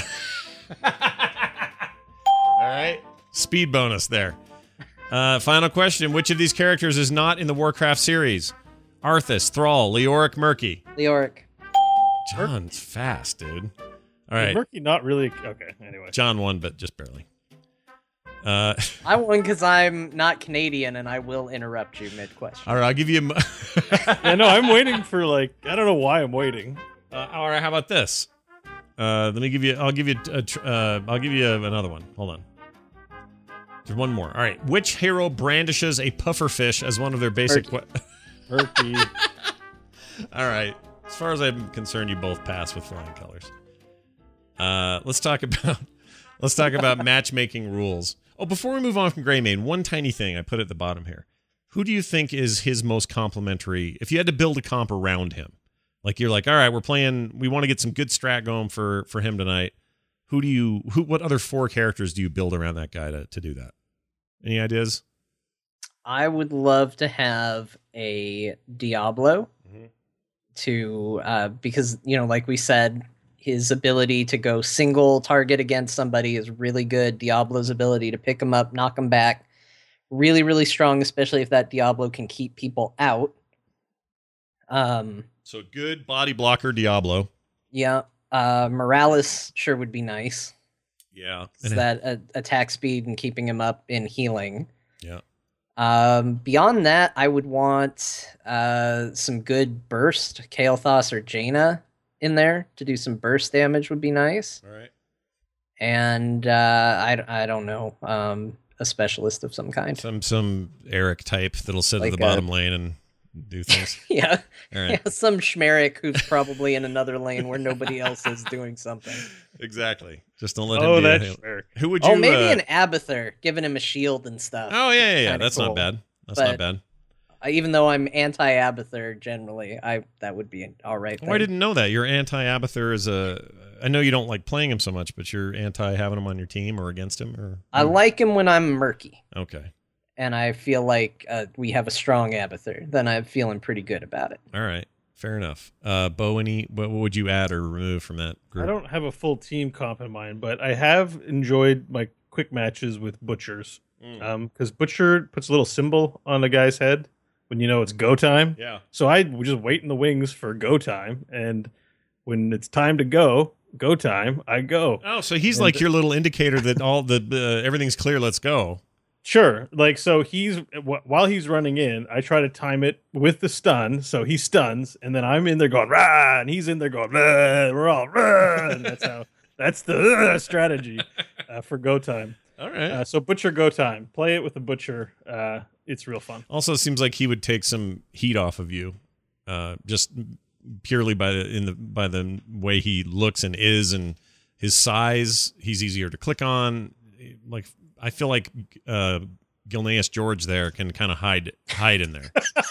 All right. Speed bonus there. Final question. Which of these characters is not in the Warcraft series? Arthas, Thrall, Leoric, Murky. Leoric. John's fast, dude. All right. Murky, not really. Okay, anyway. John won, but just barely. I won because I'm not Canadian and I will interrupt you mid-question. All right, I'll give you. Yeah, no, I'm waiting for, I don't know why I'm waiting. All right, how about this? Let me give you. I'll give you another one. Hold on. There's one more. All right. Which hero brandishes a pufferfish as one of their basic? Murky. All right. As far as I'm concerned, you both pass with flying colors. Let's talk about matchmaking rules. Oh, before we move on from Greymane, one tiny thing I put at the bottom here. Who do you think is his most complimentary? If you had to build a comp around him, like you're like, all right, we want to get some good strat going for him tonight. What other 4 characters do you build around that guy to do that? Any ideas? I would love to have a Diablo because, like we said, his ability to go single target against somebody is really good. Diablo's ability to pick him up, knock him back, really, really strong, especially if that Diablo can keep people out. So good body blocker Diablo. Yeah. Morales sure would be nice. Yeah. It's that attack speed and keeping him up in healing. Yeah. Beyond that, I would want some good burst, Kael'thas or Jaina in there to do some burst damage would be nice. All right. And I don't know, a specialist of some kind. Some Eric type that'll sit at the bottom lane and do things. Yeah. All right. Yeah, some Schmeric who's probably in another lane where nobody else is doing something. Exactly. Just don't let him be that's fair. Who would you... Oh, maybe an Abathur, giving him a shield and stuff. Oh, yeah. Kinda That's cool. not bad. That's But not bad. Even though I'm anti-Abathur generally, that would be an all right thing. Oh, I didn't know that. You're anti-Abathur I know you don't like playing him so much, but you're anti having him on your team or against him? Or I like him when I'm murky. Okay. And I feel like we have a strong Abathur. Then I'm feeling pretty good about it. All right. Fair enough. Bo, what would you add or remove from that group? I don't have a full team comp in mind, but I have enjoyed my quick matches with Butchers. Because Butcher puts a little symbol on a guy's head when you know it's go time. Yeah. So I would just wait in the wings for go time, and when it's time to go time, I go. Oh, so he's like your little indicator that all the everything's clear. Let's go. Sure. So while he's running in, I try to time it with the stun. So he stuns, and then I'm in there going rah, and he's in there going rah. We're all rah, and that's the strategy for go time. All right. So Butcher go time. Play it with a Butcher. It's real fun. Also, it seems like he would take some heat off of you, just purely by the way he looks and is, and his size. He's easier to click on. Like I feel like Gilneas George there can kind of hide in there.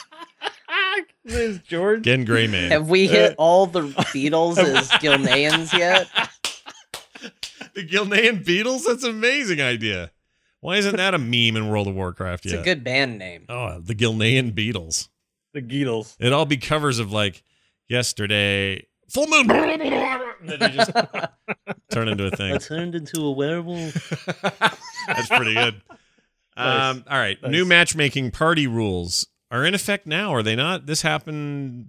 There's George. Gen Greymane. Have we hit all the Beatles as Gilneans yet? The Gilnean Beatles? That's an amazing idea. Why isn't that a meme in World of Warcraft yet? It's a good band name. Oh, the Gilnean Beatles. The Geetles. It'd all be covers of like yesterday, full moon. And then you just turn into a thing. I turned into a werewolf. That's pretty good. Nice. All right. Nice. New matchmaking party rules are in effect now, are they not? This happened.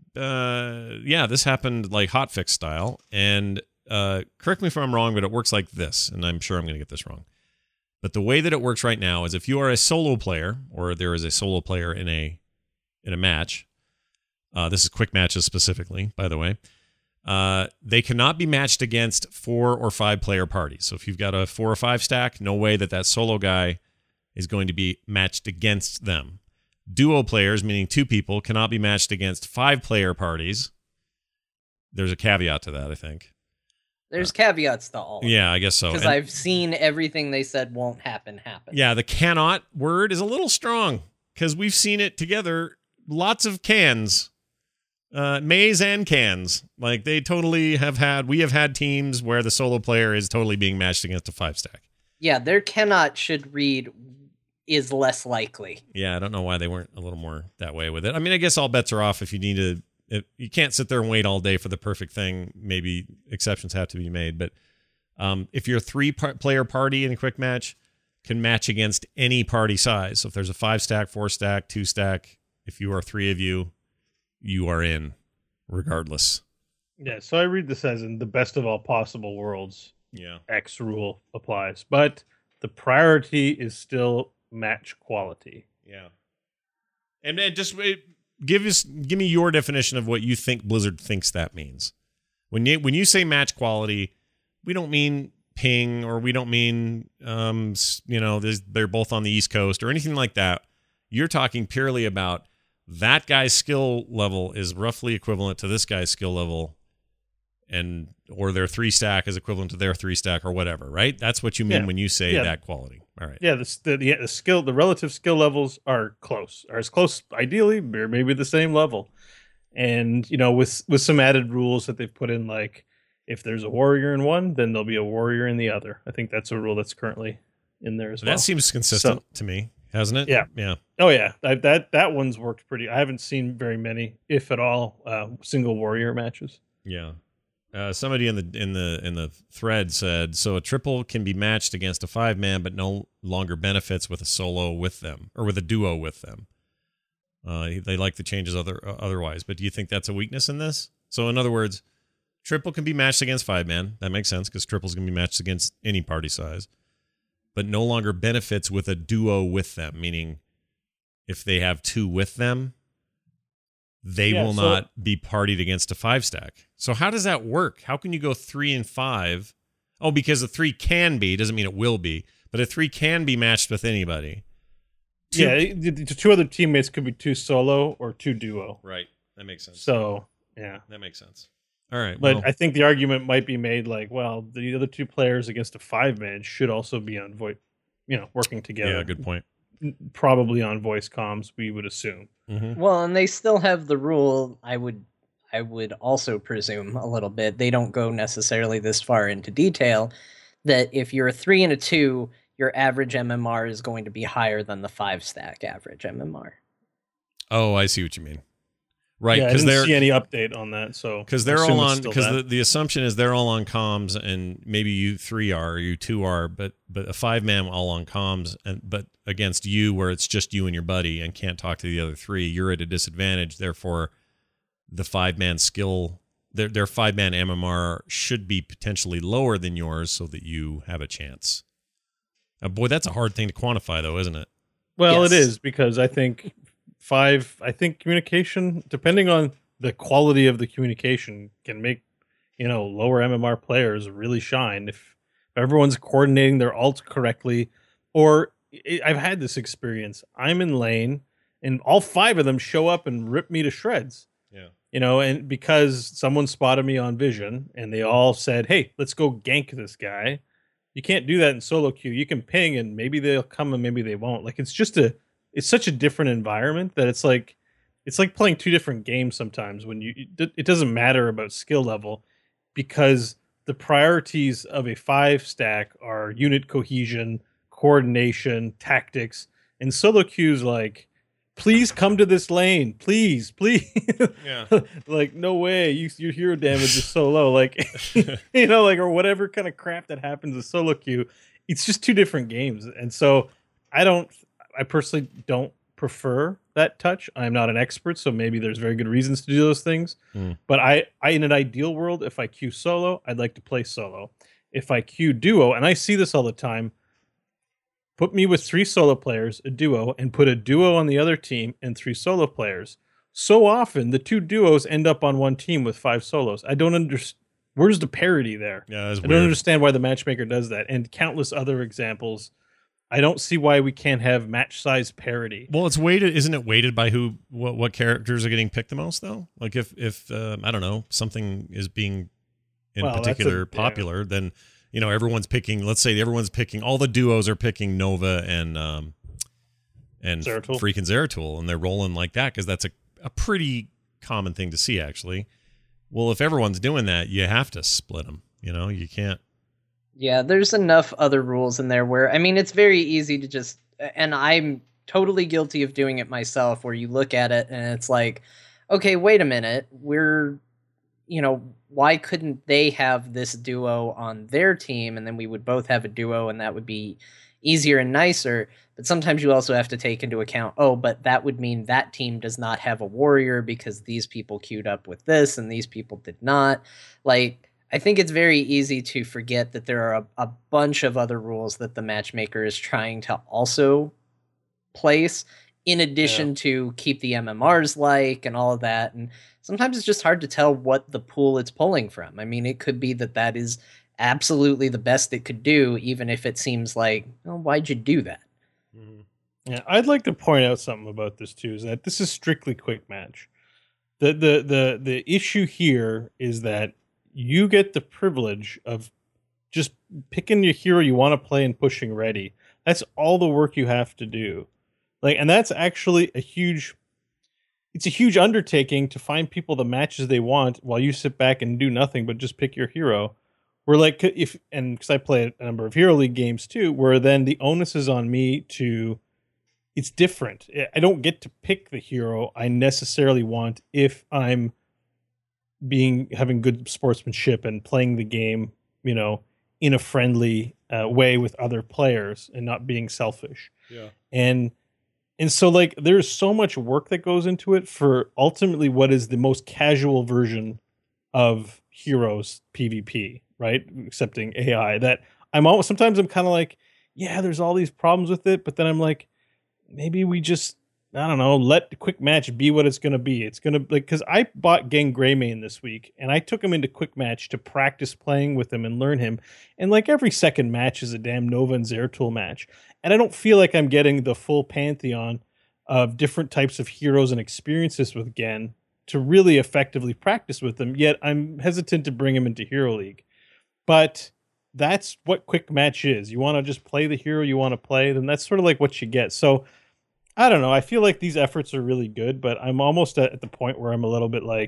This happened like hotfix style. And correct me if I'm wrong, but it works like this. And I'm sure I'm going to get this wrong. But the way that it works right now is if you are a solo player, or there is a solo player in a match, this is quick matches specifically, by the way, they cannot be matched against 4 or 5 player parties. So if you've got a 4 or 5 stack, no way that solo guy is going to be matched against them. Duo players, meaning 2 people, cannot be matched against 5 player parties. There's a caveat to that, I think. There's caveats to all. Yeah, I guess so. Because I've seen everything they said won't happen. Yeah, the cannot word is a little strong because we've seen it together. Lots of cans, mays and cans. Like they totally have had. We have had teams where the solo player is totally being matched against a 5 stack. Yeah, their cannot should read is less likely. Yeah, I don't know why they weren't a little more that way with it. I mean, I guess all bets are off if you need to. If you can't sit there and wait all day for the perfect thing. Maybe exceptions have to be made. But if you're a 3-player party in a quick match, can match against any party size. So if there's a 5 stack, 4 stack, 2 stack, if you are 3 of you, you are in regardless. Yeah, so I read this as in the best of all possible worlds. Yeah. X rule applies, but the priority is still match quality. Yeah. And then just give me your definition of what you think Blizzard thinks that means. When you say match quality, we don't mean ping, or we don't mean they're both on the East Coast or anything like that. You're talking purely about that guy's skill level is roughly equivalent to this guy's skill level, or their 3 stack is equivalent to their 3 stack or whatever, right? That's what you mean when you say that quality. All right. Yeah, the relative skill levels are as close ideally, or maybe the same level. And with some added rules that they've put in, like if there's a warrior in one, then there'll be a warrior in the other. I think that's a rule that's currently in there as well. That seems consistent to me, hasn't it? Yeah. Yeah. Oh yeah, that one's worked pretty. I haven't seen very many, if at all, single warrior matches. Yeah. Somebody in the thread said, so a triple can be matched against a 5-man, but no longer benefits with a solo with them, or with a duo with them. They like the changes otherwise, but do you think that's a weakness in this? So in other words, triple can be matched against 5-man. That makes sense because triples can be matched against any party size, but no longer benefits with a duo with them, meaning if they have 2 with them, they will not be partied against a 5 stack. So how does that work? How can you go 3 and 5? Oh, because a 3 can be, doesn't mean it will be, but a 3 can be matched with anybody. 2, yeah, the 2 other teammates could be 2 solo or 2 duo. Right. That makes sense. So, yeah. That makes sense. All right. But I think the argument might be made like, well, the other 2 players against a 5-man should also be on working together. Yeah, good point. Probably on voice comms, we would assume. Mm-hmm. Well, and they still have the rule, I would also presume a little bit, they don't go necessarily this far into detail, that if you're a 3 and a 2, your average MMR is going to be higher than the 5 stack average MMR. Oh, I see what you mean. Right, because I didn't see any update on that. So because they're all on, because the assumption is they're all on comms, and maybe you 3 are, or you 2 are, but a 5-man all on comms, but against you, where it's just you and your buddy and can't talk to the other 3, you're at a disadvantage. Therefore, the 5-man skill, their 5-man MMR should be potentially lower than yours, so that you have a chance. Boy, that's a hard thing to quantify, though, isn't it? Well, Yes. It is, because I think communication, depending on the quality of the communication, can make lower MMR players really shine if everyone's coordinating their ult correctly. Or I've had this experience. I'm in lane, and all 5 of them show up and rip me to shreds. Yeah. And because someone spotted me on vision, and they all said, "Hey, let's go gank this guy." You can't do that in solo queue. You can ping, and maybe they'll come and maybe they won't. Like, it's such a different environment that it's like playing 2 different games sometimes when it doesn't matter about skill level, because the priorities of a 5 stack are unit cohesion, coordination, tactics, and solo queues like please come to this lane, please. Yeah. Like, no way, your hero damage is so low. Like, you know, like, or whatever kind of crap that happens with solo queue. It's just two different games, and so I personally don't prefer that touch. I'm not an expert, so maybe there's very good reasons to do those things. But I in an ideal world, if I queue solo, I'd like to play solo. If I queue duo, and I see this all the time, put me with 3 solo players, a duo, and put a duo on the other team and 3 solo players. So often, the 2 duos end up on one team with 5 solos. I don't understand. Where's the parity there? Yeah, that's I weird. don't understand why the matchmaker does that, and countless other examples. I don't see why we can't have match size parity. Well, it's weighted, isn't it? Weighted by what characters are getting picked the most, though. Like if I don't know, something is being in particular popular, then you know everyone's picking. Let's say everyone's picking. All the duos are picking Nova and Zeratul. freaking Zeratul, and they're rolling like that because that's a pretty common thing to see, actually. Well, if everyone's doing that, you have to split them. You know, you can't. Yeah, there's enough other rules in there where, I mean, it's very easy to just, and I'm totally guilty of doing it myself, where you look at it and it's like, okay, wait a minute, why couldn't they have this duo on their team, and then we would both have a duo, and that would be easier and nicer. But sometimes you also have to take into account, but that would mean that team does not have a warrior because these people queued up with this and these people did not. Like, I think it's very easy to forget that there are a bunch of other rules that the matchmaker is trying to also place, in addition to keep the MMRs like and all of that. And sometimes it's just hard to tell what the pool it's pulling from. I mean, it could be that is absolutely the best it could do, even if it seems like, why'd you do that? Yeah, I'd like to point out something about this too, is that this is strictly quick match. The issue here is that you get the privilege of just picking your hero you want to play and pushing ready. That's all the work you have to do. Like, and that's actually a huge undertaking to find people the matches they want while you sit back and do nothing but just pick your hero. Where like, because I play a number of Hero League games too, where then the onus is on me to, it's different. I don't get to pick the hero I necessarily want if I'm having good sportsmanship and playing the game, in a friendly way with other players and not being selfish. Yeah. And so like there's so much work that goes into it for ultimately what is the most casual version of Heroes PvP, right? Accepting AI, that sometimes I'm kind of like, yeah, there's all these problems with it, but then I'm like, maybe we just, I don't know, let the quick match be what it's going to be. It's going to, like, because I bought Geng Greymane this week, and I took him into quick match to practice playing with him and learn him. And like every second match is a damn Nova and Zeratul match. And I don't feel like I'm getting the full pantheon of different types of heroes and experiences with Gen to really effectively practice with them. Yet I'm hesitant to bring him into Hero League. But that's what quick match is. You want to just play the hero you want to play, then that's sort of like what you get. So I don't know. I feel like these efforts are really good, but I'm almost at the point where I'm a little bit like,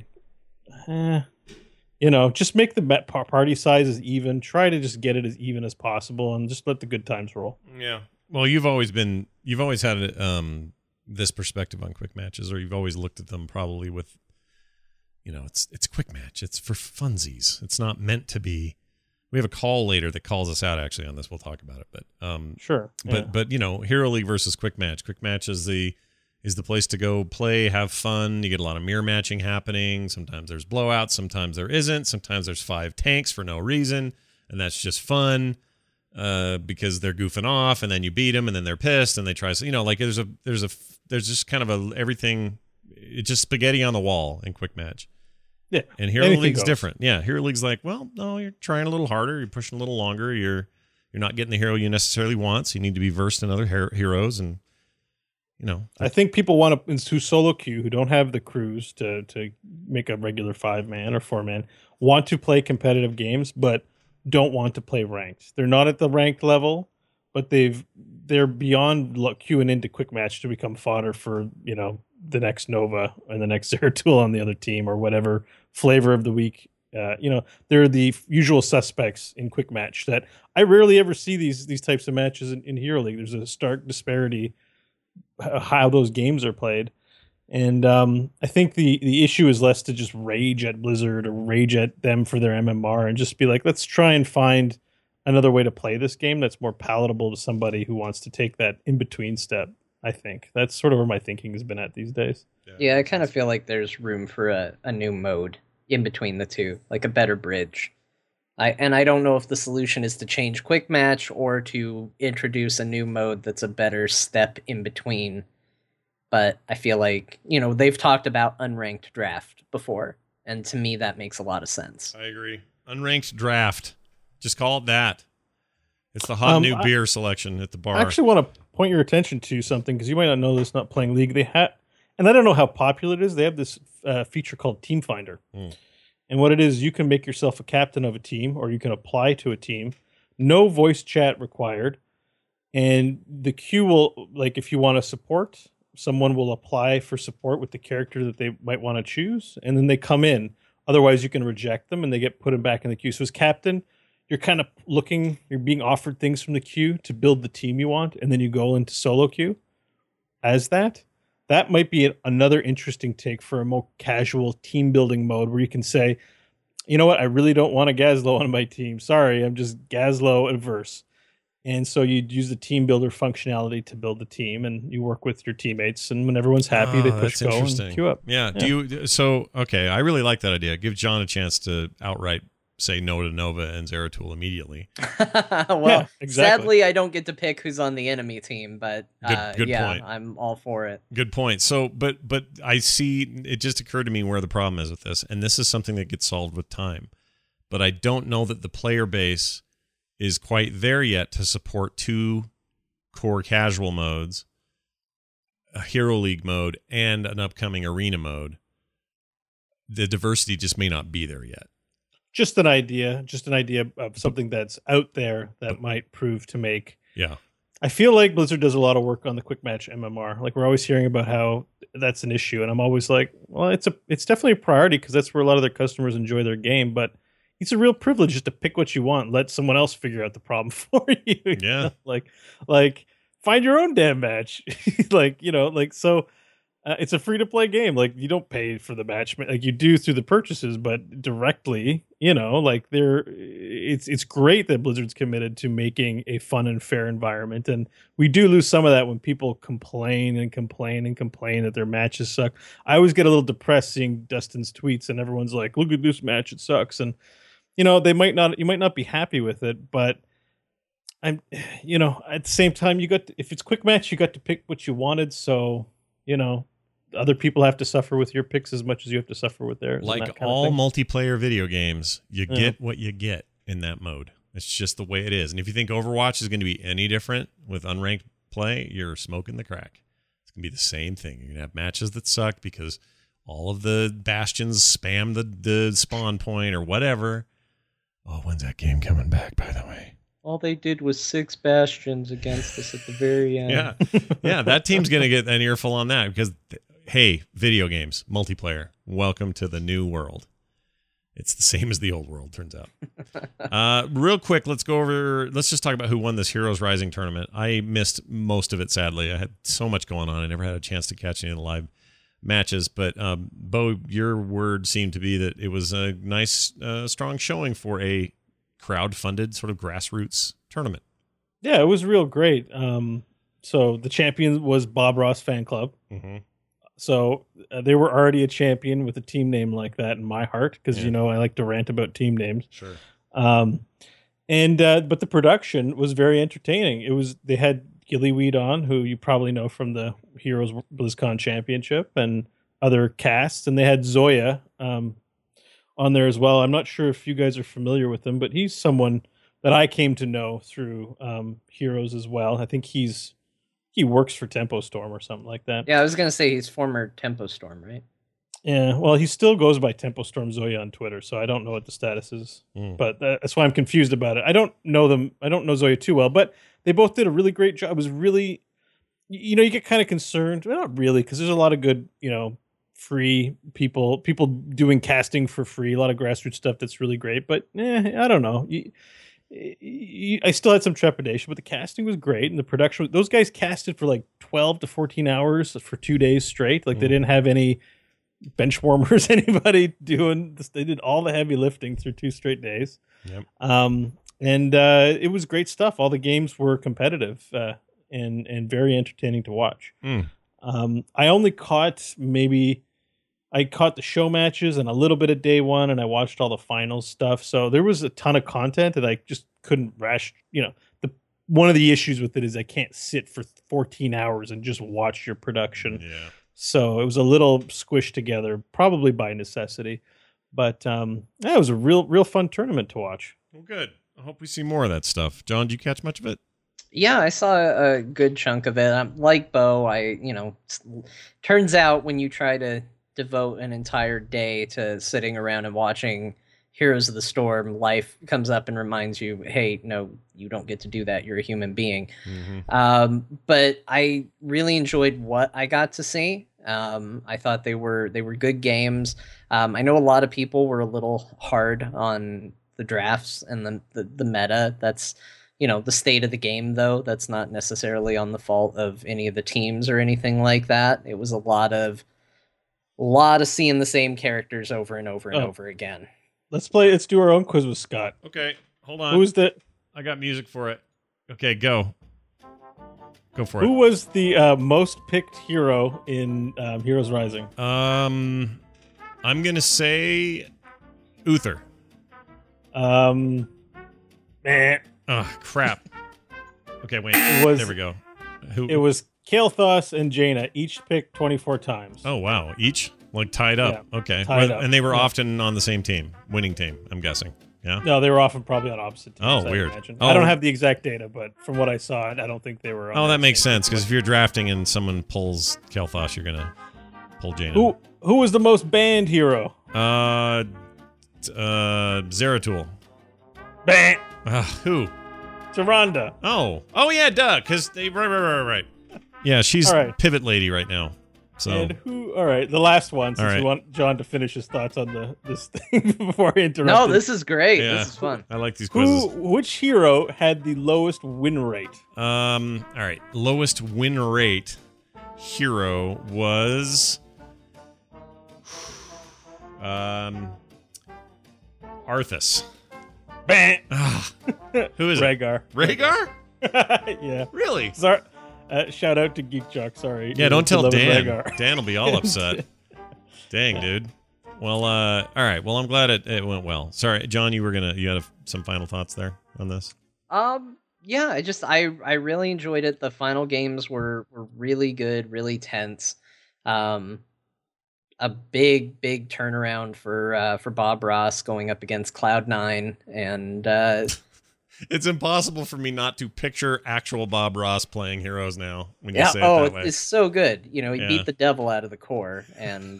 just make the party size as even. Try to just get it as even as possible, and just let the good times roll. Yeah. Well, you've always had this perspective on quick matches, or you've always looked at them probably with, it's quick match. It's for funsies. It's not meant to be. We have a call later that calls us out actually on this. We'll talk about it, but sure. Yeah. But Hero League versus quick match. Quick match is the place to go play, have fun. You get a lot of mirror matching happening. Sometimes there's blowouts, sometimes there isn't. Sometimes there's 5 tanks for no reason, and that's just fun because they're goofing off, and then you beat them, and then they're pissed, and they try. Like there's just kind of everything. It's just spaghetti on the wall in quick match. Yeah, and Hero League's different. Yeah, Hero League's like, well, no, you're trying a little harder, you're pushing a little longer, you're not getting the hero you necessarily want, so you need to be versed in other heroes, and I think people want to who solo queue, who don't have the crews to make a regular 5-man or 4-man, want to play competitive games, but don't want to play ranked. They're not at the ranked level, but they're beyond queuing into quick match to become fodder for the next Nova and the next Zeratul on the other team, or whatever flavor of the week. They're the usual suspects in quick match that I rarely ever see these types of matches in Hero League. There's a stark disparity how those games are played. And I think the issue is less to just rage at Blizzard or rage at them for their MMR, and just be like, let's try and find another way to play this game that's more palatable to somebody who wants to take that in between step. I think that's sort of where my thinking has been at these days. Yeah, I kind of feel like there's room for a new mode in between the two, like a better bridge. I don't know if the solution is to change quick match or to introduce a new mode that's a better step in between. But I feel like, they've talked about unranked draft before, and to me that makes a lot of sense. I agree. Unranked draft. Just call it that. It's the hot new beer selection at the bar. I actually want to point your attention to something, because you might not know this, not playing League. They have, and I don't know how popular it is, they have this feature called Team Finder. And what it is, you can make yourself a captain of a team, or you can apply to a team. No voice chat required. And the queue will, like, if you want to support, someone will apply for support with the character that they might want to choose, and then they come in. Otherwise, you can reject them, and they get put back in the queue. So as captain, you're kind of you're being offered things from the queue to build the team you want, and then you go into solo queue as that. That might be another interesting take for a more casual team building mode, where you can say, you know what, I really don't want a Gazlowe on my team. Sorry, I'm just Gazlowe adverse. And so you'd use the team builder functionality to build the team, and you work with your teammates, and when everyone's happy, they push go and queue up. Yeah. Okay, I really like that idea. Give John a chance to outright say no to Nova and Zeratul immediately. Well, yeah, exactly. Sadly, I don't get to pick who's on the enemy team, but good yeah, point. I'm all for it. Good point. So, but I see, it just occurred to me where the problem is with this, and this is something that gets solved with time. But I don't know that the player base is quite there yet to support 2 core casual modes, a Hero League mode, and an upcoming arena mode. The diversity just may not be there yet. Just an idea of something that's out there that might prove to make. Yeah. I feel like Blizzard does a lot of work on the quick match MMR. Like, we're always hearing about how that's an issue, and I'm always like, well, it's definitely a priority, because that's where a lot of their customers enjoy their game, but it's a real privilege just to pick what you want, let someone else figure out the problem for you. Yeah. Like find your own damn match. So it's a free to play game. Like, you don't pay for the match, like you do through the purchases, but directly, it's great that Blizzard's committed to making a fun and fair environment. And we do lose some of that when people complain that their matches suck. I always get a little depressed seeing Dustin's tweets, and everyone's like, look at this match, it sucks. And you might not be happy with it, but at the same time, if it's quick match, you got to pick what you wanted. So, other people have to suffer with your picks as much as you have to suffer with theirs. Like all multiplayer video games, you get what you get in that mode. It's just the way it is. And if you think Overwatch is going to be any different with unranked play, you're smoking the crack. It's going to be the same thing. You're going to have matches that suck because all of the bastions spam the spawn point or whatever. Oh, when's that game coming back, by the way? All they did was 6 bastions against us at the very end. Yeah, that team's going to get an earful on that because, hey, video games, multiplayer, welcome to the new world. It's the same as the old world, turns out. Real quick, let's just talk about who won this Heroes Rising tournament. I missed most of it, sadly. I had so much going on. I never had a chance to catch any of the live matches. But, Bo, your word seemed to be that it was a nice, strong showing for a crowd-funded sort of grassroots tournament. Yeah, it was real great. So the champion was Bob Ross Fan Club. Mm-hmm. So they were already a champion with a team name like that in my heart, because I like to rant about team names. Sure. But the production was very entertaining. They had Gillyweed on, who you probably know from the Heroes BlizzCon Championship and other casts, and they had Zoya on there as well. I'm not sure if you guys are familiar with him, but he's someone that I came to know through Heroes as well. I think he works for Tempo Storm or something like that. Yeah, I was going to say he's former Tempo Storm, right? Yeah, well, he still goes by Tempo Storm Zoya on Twitter, so I don't know what the status is. But that's why I'm confused about it. I don't know them. I don't know Zoya too well, but they both did a really great job. It was really, you get kind of concerned. Well, not really, because there's a lot of good, free people doing casting for free, a lot of grassroots stuff that's really great. But I don't know. I still had some trepidation, but the casting was great and the production. Those guys casted for like 12 to 14 hours for 2 days straight. Like they didn't have any bench warmers, anybody doing this. They did all the heavy lifting through 2 straight days. Yep. And it was great stuff. All the games were competitive and very entertaining to watch. I only caught the show matches and a little bit of day one, and I watched all the finals stuff. So there was a ton of content that I just couldn't one of the issues with it is I can't sit for 14 hours and just watch your production. Yeah. So it was a little squished together, probably by necessity. But it was a real fun tournament to watch. Well, good. I hope we see more of that stuff. John, did you catch much of it? Yeah, I saw a good chunk of it. Like Bo, turns out when you try to devote an entire day to sitting around and watching Heroes of the Storm, life comes up and reminds you, hey, no, you don't get to do that. You're a human being. But I really enjoyed what I got to see. I thought they were good games. I know a lot of people were a little hard on the drafts and the meta. That's the state of the game, though. That's not necessarily on the fault of any of the teams or anything like that. It was a lot of seeing the same characters over and over and over again. Let's do our own quiz with Scott. Okay, hold on. Who's the? I got music for it. Okay, go for Who it. was the most picked hero in Heroes Rising? I'm gonna say Uther. Man. Oh crap. Okay, wait. There we go. Who? It was Kael'thas and Jaina. Each picked 24 times. Oh wow, each like tied up. Yeah, okay, tied up. And they were often on the same team, winning team. I'm guessing. Yeah. No, they were often probably on opposite teams. Oh, I weird. imagine. Oh. I don't have the exact data, but from what I saw, I don't think they were. Oh, that makes sense because if you're drafting and someone pulls Kael'thas, you're gonna pull Jaina. Who was the most banned hero? Zeratul. Ban. Who? Tyrande. Oh yeah, duh. Because they right. Yeah, she's pivot lady right now. So and who? All right, the last one. Since we want John to finish his thoughts on this thing before I interrupt. No, this is great. Yeah. This is fun. I like these quizzes. Which hero had the lowest win rate? All right, lowest win rate hero was Arthas. Ban. Who is Rhaegar. it? Rhaegar? Yeah. Really? Shout out to Geek Jock. Sorry. Yeah, don't tell Dan. Rhaegar. Dan will be all upset. Dang, dude. Well, all right. Well, I'm glad it went well. Sorry, John, you had some final thoughts there on this? Yeah, I really enjoyed it. The final games were really good, really tense. A big turnaround for Bob Ross going up against Cloud9, and it's impossible for me not to picture actual Bob Ross playing Heroes now when you say it that way. It's so good. He beat the devil out of the core, and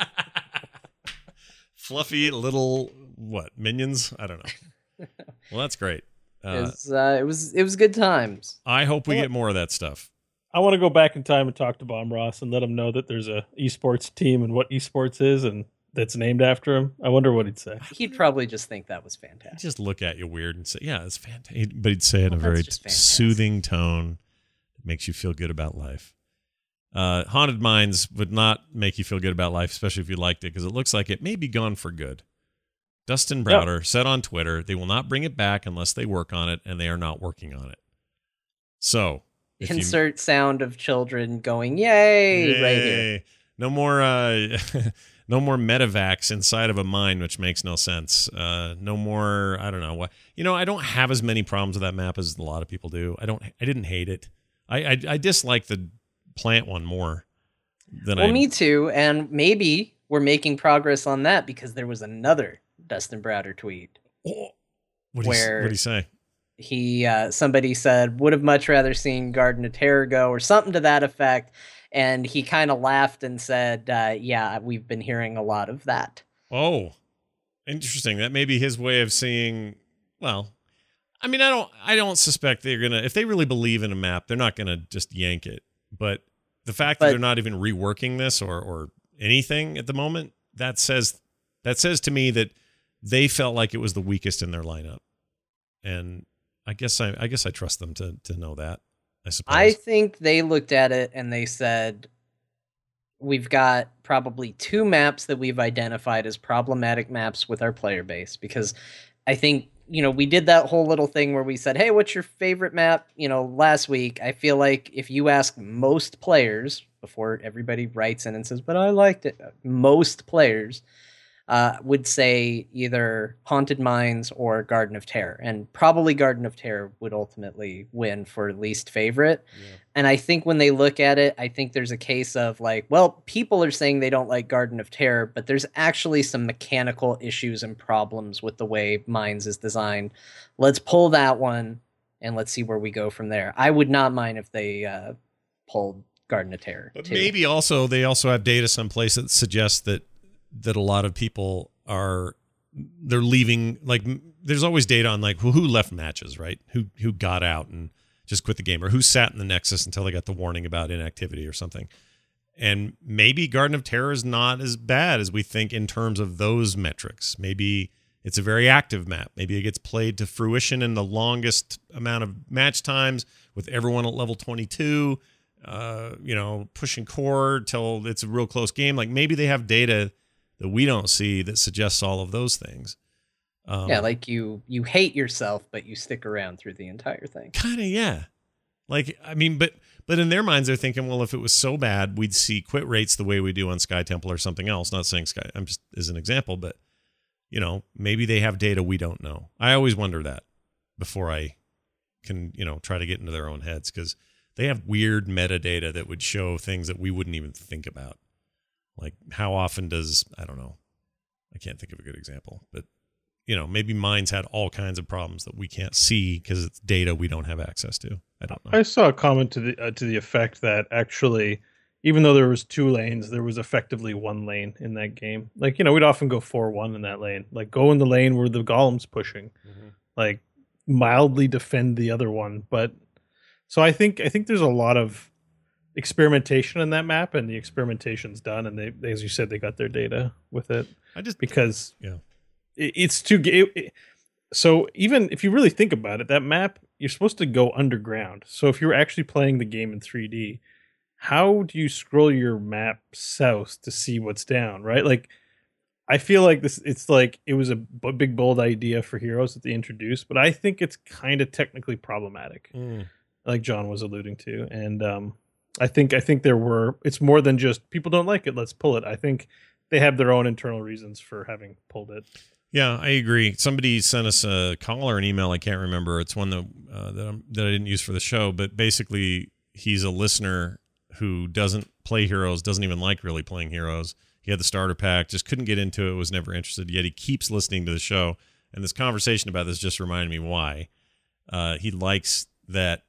fluffy little minions? I don't know. Well, that's great. It was good times. I hope we get more of that stuff. I want to go back in time and talk to Bob Ross and let him know that there's a esports team and what esports is and that's named after him. I wonder what he'd say. He'd probably just think that was fantastic. He'd just look at you weird and say, yeah, it's fantastic. But he'd say it in a very soothing tone that makes you feel good about life. Haunted Minds would not make you feel good about life, especially if you liked it, because it looks like it may be gone for good. Dustin Browder said on Twitter, they will not bring it back unless they work on it, and they are not working on it. So... Insert sound of children going, yay, right here. No more no more medevacs inside of a mine, which makes no sense. No more, I don't know what. I don't have as many problems with that map as a lot of people do. I didn't hate it. I dislike the plant one more than me too, and maybe we're making progress on that because there was another Dustin Browder tweet. What did he say? Somebody said, would have much rather seen Garden of Terror go, or something to that effect. And he kind of laughed and said, yeah, we've been hearing a lot of that. Oh, interesting. That may be his way of seeing, well, I mean, I don't suspect they're going to, if they really believe in a map, they're not going to just yank it. But the fact that they're not even reworking this or anything at the moment, that says to me that they felt like it was the weakest in their lineup. and I guess I trust them to know that. I suppose. I think they looked at it and they said, we've got probably 2 maps that we've identified as problematic maps with our player base, because I think, we did that whole little thing where we said, hey, what's your favorite map, last week. I feel like if you ask most players, before everybody writes in and says, but I liked it, most players would say either Haunted Mines or Garden of Terror. And probably Garden of Terror would ultimately win for least favorite. Yeah. And I think when they look at it, I think there's a case of like, well, people are saying they don't like Garden of Terror, but there's actually some mechanical issues and problems with the way Mines is designed. Let's pull that one and let's see where we go from there. I would not mind if they pulled Garden of Terror. But maybe also they also have data someplace that suggests that a lot of people they're leaving. Like, there's always data on like who left matches, right? Who got out and just quit the game, or who sat in the Nexus until they got the warning about inactivity or something. And maybe Garden of Terror is not as bad as we think in terms of those metrics. Maybe it's a very active map. Maybe it gets played to fruition in the longest amount of match times with everyone at level 22, pushing core till it's a real close game. Like, maybe they have data that we don't see that suggests all of those things. Like you hate yourself, but you stick around through the entire thing. Kind of, yeah. Like, I mean, but in their minds, they're thinking, well, if it was so bad, we'd see quit rates the way we do on Sky Temple or something else. Not saying Sky, I'm just as an example, but maybe they have data we don't know. I always wonder that before I can, try to get into their own heads, because they have weird metadata that would show things that we wouldn't even think about. Like, how often does, I don't know, I can't think of a good example, but, maybe Mines had all kinds of problems that we can't see because it's data we don't have access to. I don't know. I saw a comment to the effect that actually, even though there was 2 lanes, there was effectively 1 lane in that game. Like, we'd often go 4-1 in that lane. Like, go in the lane where the golem's pushing. Mm-hmm. Like, mildly defend the other one. But so I think there's a lot of experimentation in that map, and the experimentation's done, and they, as you said, they got their data with it. Because it's too. So even if you really think about it, that map, you're supposed to go underground. So if you're actually playing the game in 3D, how do you scroll your map south to see what's down, right? Like, I feel like it's like it was a big, bold idea for Heroes that they introduced, but I think it's kind of technically problematic, like John was alluding to. And I think it's more than just people don't like it, let's pull it. I think they have their own internal reasons for having pulled it. Yeah, I agree. Somebody sent us a call or an email. I can't remember. It's one that I didn't use for the show, but basically he's a listener who doesn't play Heroes, doesn't even like really playing Heroes. He had the starter pack, just couldn't get into it, was never interested, yet he keeps listening to the show. And this conversation about this just reminded me why. He likes that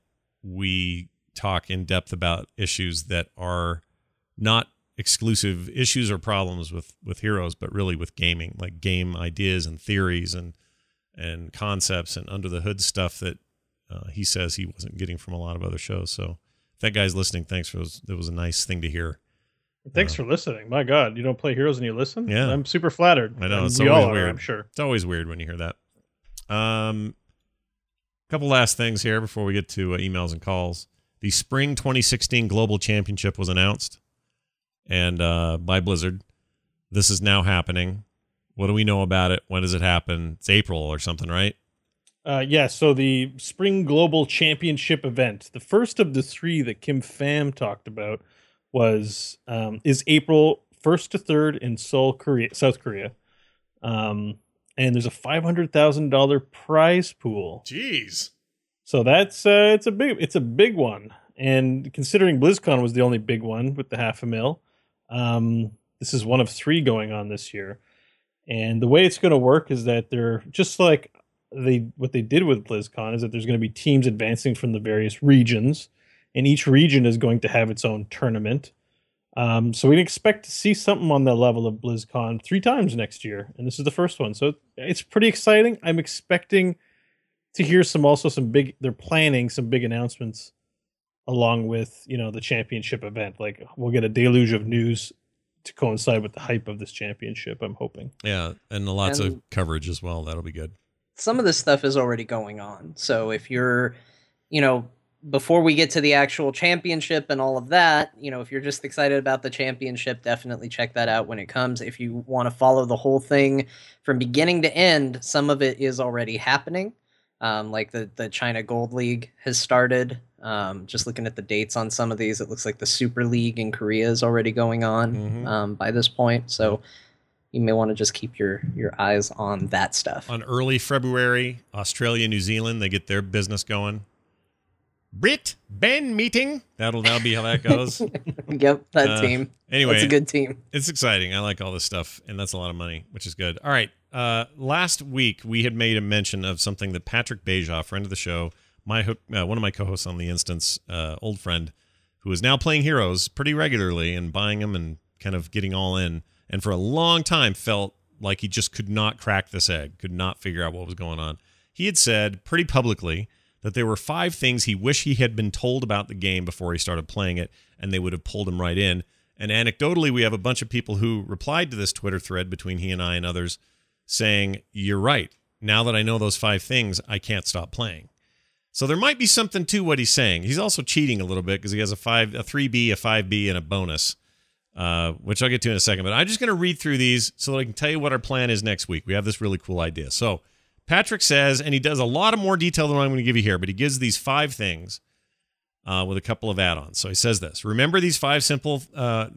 we talk in depth about issues that are not exclusive issues or problems with Heroes, but really with gaming, like game ideas and theories and concepts and under the hood stuff that he says he wasn't getting from a lot of other shows. So if that guy's listening, thanks. That was a nice thing to hear. Thanks for listening. My God, you don't play Heroes and you listen? Yeah. I'm super flattered. I know. It's we always all weird. I'm sure. It's always weird when you hear that. Couple last things here before we get to emails and calls. The Spring 2016 Global Championship was announced and by Blizzard. This is now happening. What do we know about it? When does it happen? It's April or something, right? So the Spring Global Championship event, the first of the 3 that Kim Pham talked about, is April 1st to 3rd in Seoul, South Korea. And there's a $500,000 prize pool. Jeez. So that's it's a big one. And considering BlizzCon was the only big one with the $500,000, this is one of 3 going on this year. And the way it's going to work is that they're just like what they did with BlizzCon is that there's going to be teams advancing from the various regions, and each region is going to have its own tournament. So we can expect to see something on the level of BlizzCon 3 times next year, and this is the first one. So it's pretty exciting. I'm expecting to hear they're planning some big announcements along with, the championship event. Like, we'll get a deluge of news to coincide with the hype of this championship, I'm hoping. Yeah, and lots of coverage as well. That'll be good. some of this stuff is already going on. So if you're, before we get to the actual championship and all of that, if you're just excited about the championship, definitely check that out when it comes. If you want to follow the whole thing from beginning to end, some of it is already happening. Like the China Gold League has started. Just looking at the dates on some of these, it looks like the Super League in Korea is already going on by this point. So you may want to just keep your eyes on that stuff. On early February, Australia, New Zealand, they get their business going. Brit Ben meeting. That'll now be how that goes. Yep, that team. Anyway, it's a good team. It's exciting. I like all this stuff, and that's a lot of money, which is good. All right. Last week, we had made a mention of something that Patrick Beja, friend of the show, one of my co-hosts on the instance, old friend, who is now playing Heroes pretty regularly and buying them and kind of getting all in, and for a long time felt like he just could not crack this egg, could not figure out what was going on. He had said pretty publicly that there were 5 things he wished he had been told about the game before he started playing it, and they would have pulled him right in. And anecdotally, we have a bunch of people who replied to this Twitter thread between he and I and others saying, you're right. Now that I know those 5 things, I can't stop playing. So there might be something to what he's saying. He's also cheating a little bit because he has a 3B, a 5B, and a bonus, which I'll get to in a second. But I'm just going to read through these so that I can tell you what our plan is next week. We have this really cool idea. So Patrick says, and he does a lot of more detail than what I'm going to give you here, but he gives these 5 things with a couple of add-ons. So he says this: remember these 5 simple all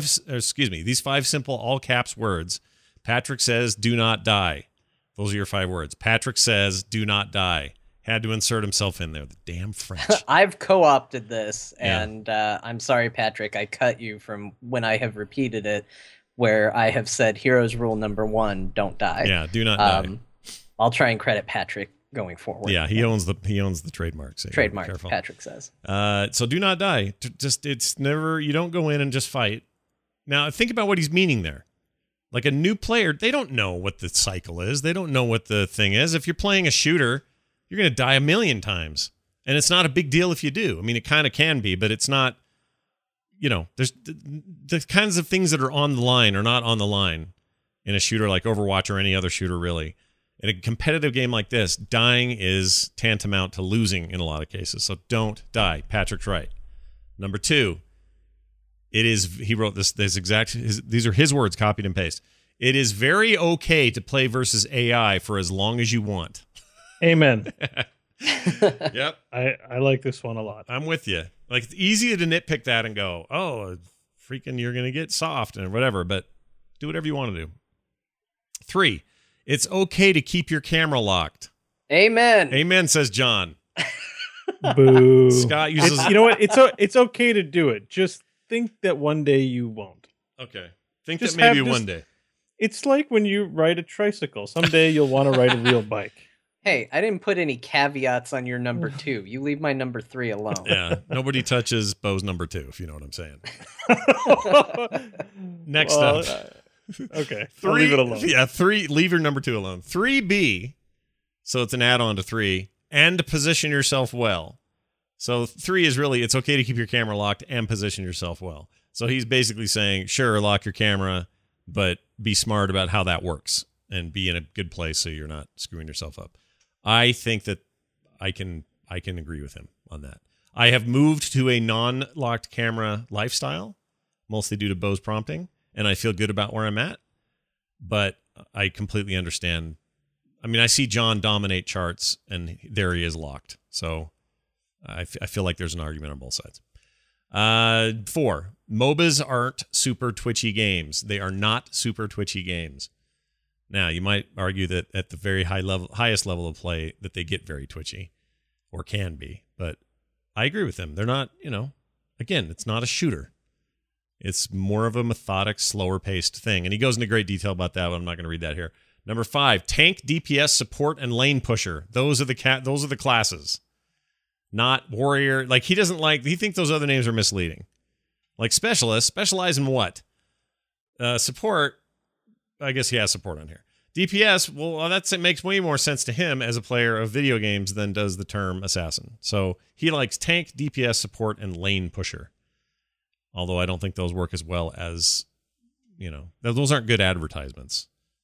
caps words. Patrick says, "Do not die." Those are your 5 words. Patrick says, "Do not die." Had to insert himself in there. The damn French. I've co-opted this, and I'm sorry, Patrick, I cut you from when I have repeated it, where I have said heroes rule number 1: don't die. Yeah, do not die. I'll try and credit Patrick going forward. Yeah, he owns the trademark. So trademark, Patrick says. So do not die. It's never, you don't go in and just fight. Now think about what he's meaning there. Like a new player, they don't know what the cycle is. They don't know what the thing is. If you're playing a shooter, you're going to die a million times. And it's not a big deal if you do. I mean, it kind of can be, but it's not, there's the kinds of things that are on the line are not on the line in a shooter like Overwatch or any other shooter, really. In a competitive game like this, dying is tantamount to losing in a lot of cases. So don't die. Patrick's right. Number 2, he wrote these are his words, copied and pasted. It is very okay to play versus AI for as long as you want. Amen. Yep. I like this one a lot. I'm with you. Like, it's easy to nitpick that and go, oh, freaking, you're going to get soft and whatever, but do whatever you want to do. 3, it's okay to keep your camera locked. Amen. Amen, says John. Boo. Scott uses... You know what? It's okay to do it. Just think that one day you won't. Okay. Think just that maybe one day. It's like when you ride a tricycle. Someday you'll want to ride a real bike. Hey, I didn't put any caveats on your number 2. You leave my number 3 alone. Yeah, nobody touches Bo's number 2, if you know what I'm saying. Next up. Okay. 3, leave it alone. Yeah, 3, leave your number 2 alone. 3B, so it's an add-on to 3, and position yourself well. So 3 is really, it's okay to keep your camera locked and position yourself well. So he's basically saying, sure, lock your camera, but be smart about how that works and be in a good place so you're not screwing yourself up. I think that I can agree with him on that. I have moved to a non-locked camera lifestyle, mostly due to Bo's prompting, and I feel good about where I'm at, but I completely understand. I mean, I see John dominate charts, and there he is locked. So I feel like there's an argument on both sides. 4, MOBAs aren't super twitchy games. They are not super twitchy games. Now, you might argue that at the very highest level of play that they get very twitchy, or can be, but I agree with him. They're not, again, it's not a shooter. It's more of a methodic, slower-paced thing. And he goes into great detail about that, but I'm not going to read that here. Number 5, tank, DPS, support, and lane pusher. Those are the classes. Not warrior. Like, he thinks those other names are misleading. Like specialist, specialize in what? Support, I guess he has support on here. DPS, well, it makes way more sense to him as a player of video games than does the term assassin. So he likes tank, DPS, support, and lane pusher. Although I don't think those work as well as, those aren't good advertisements.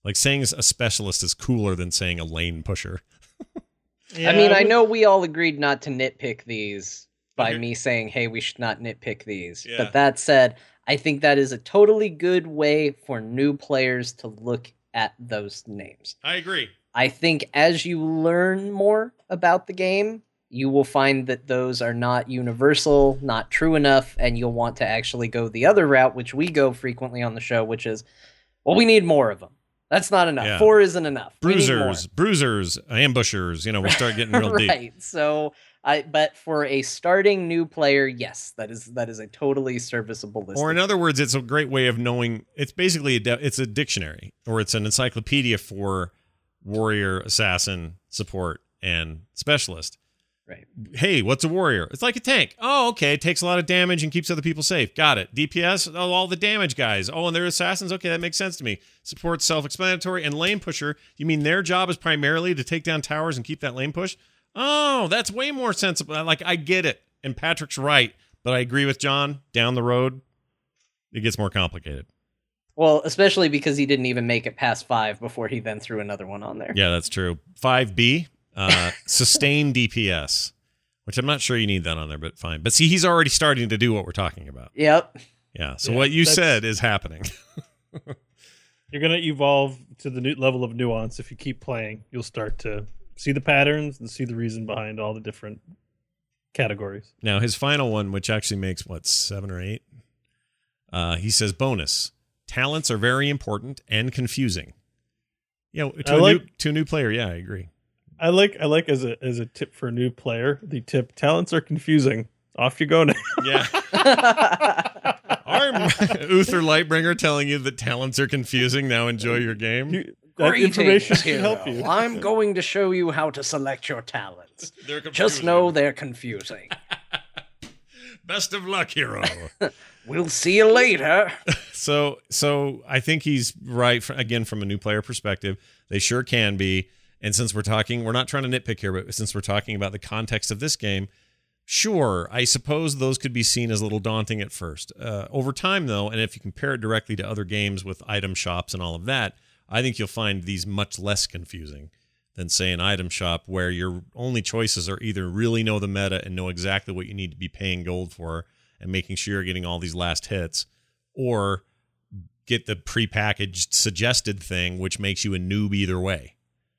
Like saying a specialist is cooler than saying a lane pusher. Yeah, I mean, I would- know we all agreed not to nitpick these by Okay. me saying, hey, we should not nitpick these. Yeah. But that said, I think that is a totally good way for new players to look at those names. I agree. I think as you learn more about the game, you will find that those are not universal, not true enough, and you'll want to actually go the other route, which we go frequently on the show, which is, well, we need more of them. That's not enough. Yeah. 4 isn't enough. We need more. Bruisers, ambushers. We start getting real deep. Right. So but for a starting new player, yes, that is a totally serviceable list. Or in other words, it's a great way of knowing. It's basically it's a dictionary, or it's an encyclopedia for warrior, assassin, support, and specialist. Right. Hey, what's a warrior? It's like a tank. Oh, okay. It takes a lot of damage and keeps other people safe. Got it. DPS, oh, all the damage guys. Oh, and they're assassins. Okay, that makes sense to me. Support, self-explanatory. And lane pusher, you mean their job is primarily to take down towers and keep that lane push? Oh, that's way more sensible. Like, I get it. And Patrick's right. But I agree with John. Down the road, it gets more complicated. Well, especially because he didn't even make it past 5 before he then threw another one on there. Yeah, that's true. 5B. Sustained DPS, which I'm not sure you need that on there, but fine. But see, he's already starting to do what we're talking about. Yep. Yeah. So Yeah, what you that's- said is happening. You're going to evolve to the new level of nuance. If you keep playing, you'll start to see the patterns and see the reason behind all the different categories. Now, his final one, which actually makes 7 or 8, he says bonus talents are very important and confusing. To a new player. Yeah, I agree. I like as a tip for a new player, the tip talents are confusing. Off you go now. Yeah. I'm Uther Lightbringer telling you that talents are confusing. Now enjoy your game. That information Greetings, can help hero. you. I'm going to show you how to select your talents. They're Just confusing. know they're confusing. Best of luck, hero. We'll see you later. So I think he's right. Again, from a new player perspective, they sure can be. And since we're not trying to nitpick here, but since we're talking about the context of this game, sure, I suppose those could be seen as a little daunting at first. Over time, though, and if you compare it directly to other games with item shops and all of that, I think you'll find these much less confusing than, say, an item shop where your only choices are either really know the meta and know exactly what you need to be paying gold for and making sure you're getting all these last hits, or get the prepackaged suggested thing, which makes you a noob either way.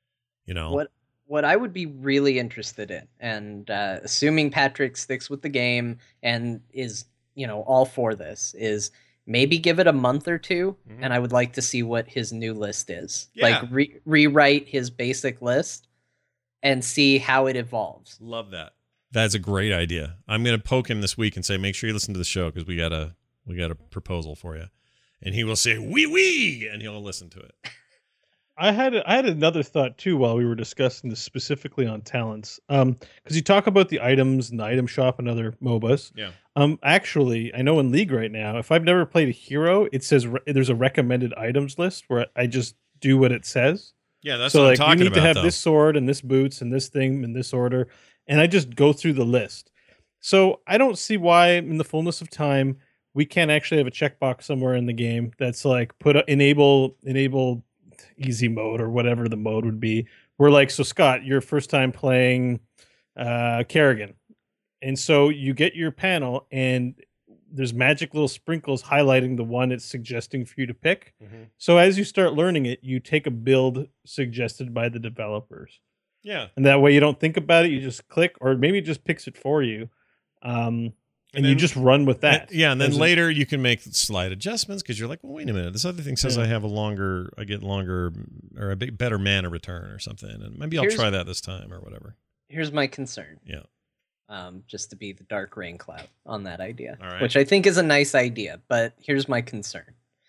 What I would be really interested in, and assuming Patrick sticks with the game and is all for this, is maybe give it a month or two, and I would like to see what his new list is. Yeah. Like rewrite his basic list and see how it evolves. Love that. That's a great idea. I'm going to poke him this week and say, make sure you listen to the show because we got a proposal for you. And he will say, wee, and he'll listen to it. I had another thought too while we were discussing this specifically on talents. Because you talk about the items and the item shop and other MOBAs. Yeah. Actually, I know in League right now, if I've never played a hero, it says there's a recommended items list where I just do what it says. Yeah, that's So what I'm like talking you need about, to have though. this sword and this boots and this thing in this order, and I just go through the list. So I don't see why, in the fullness of time, we can't actually have a checkbox somewhere in the game that's like enable easy mode or whatever the mode would be. We're like, so Scott, your first time playing Kerrigan, and so you get your panel and there's magic little sprinkles highlighting the one it's suggesting for you to pick. Mhm. So as you start learning it, you take a build suggested by the developers, Yeah. and that way you don't think about it. You just click, or maybe it just picks it for you, and you then- just run with that. And then As a- later you can make slight adjustments because you're like, well, wait a minute. This other thing says Yeah. I get longer or a bit better mana return or something. And maybe I'll Here's- try that this time or whatever. Here's my concern. Yeah. Just to be the dark rain cloud on that idea, All right. which I think is a nice idea, but here's my concern.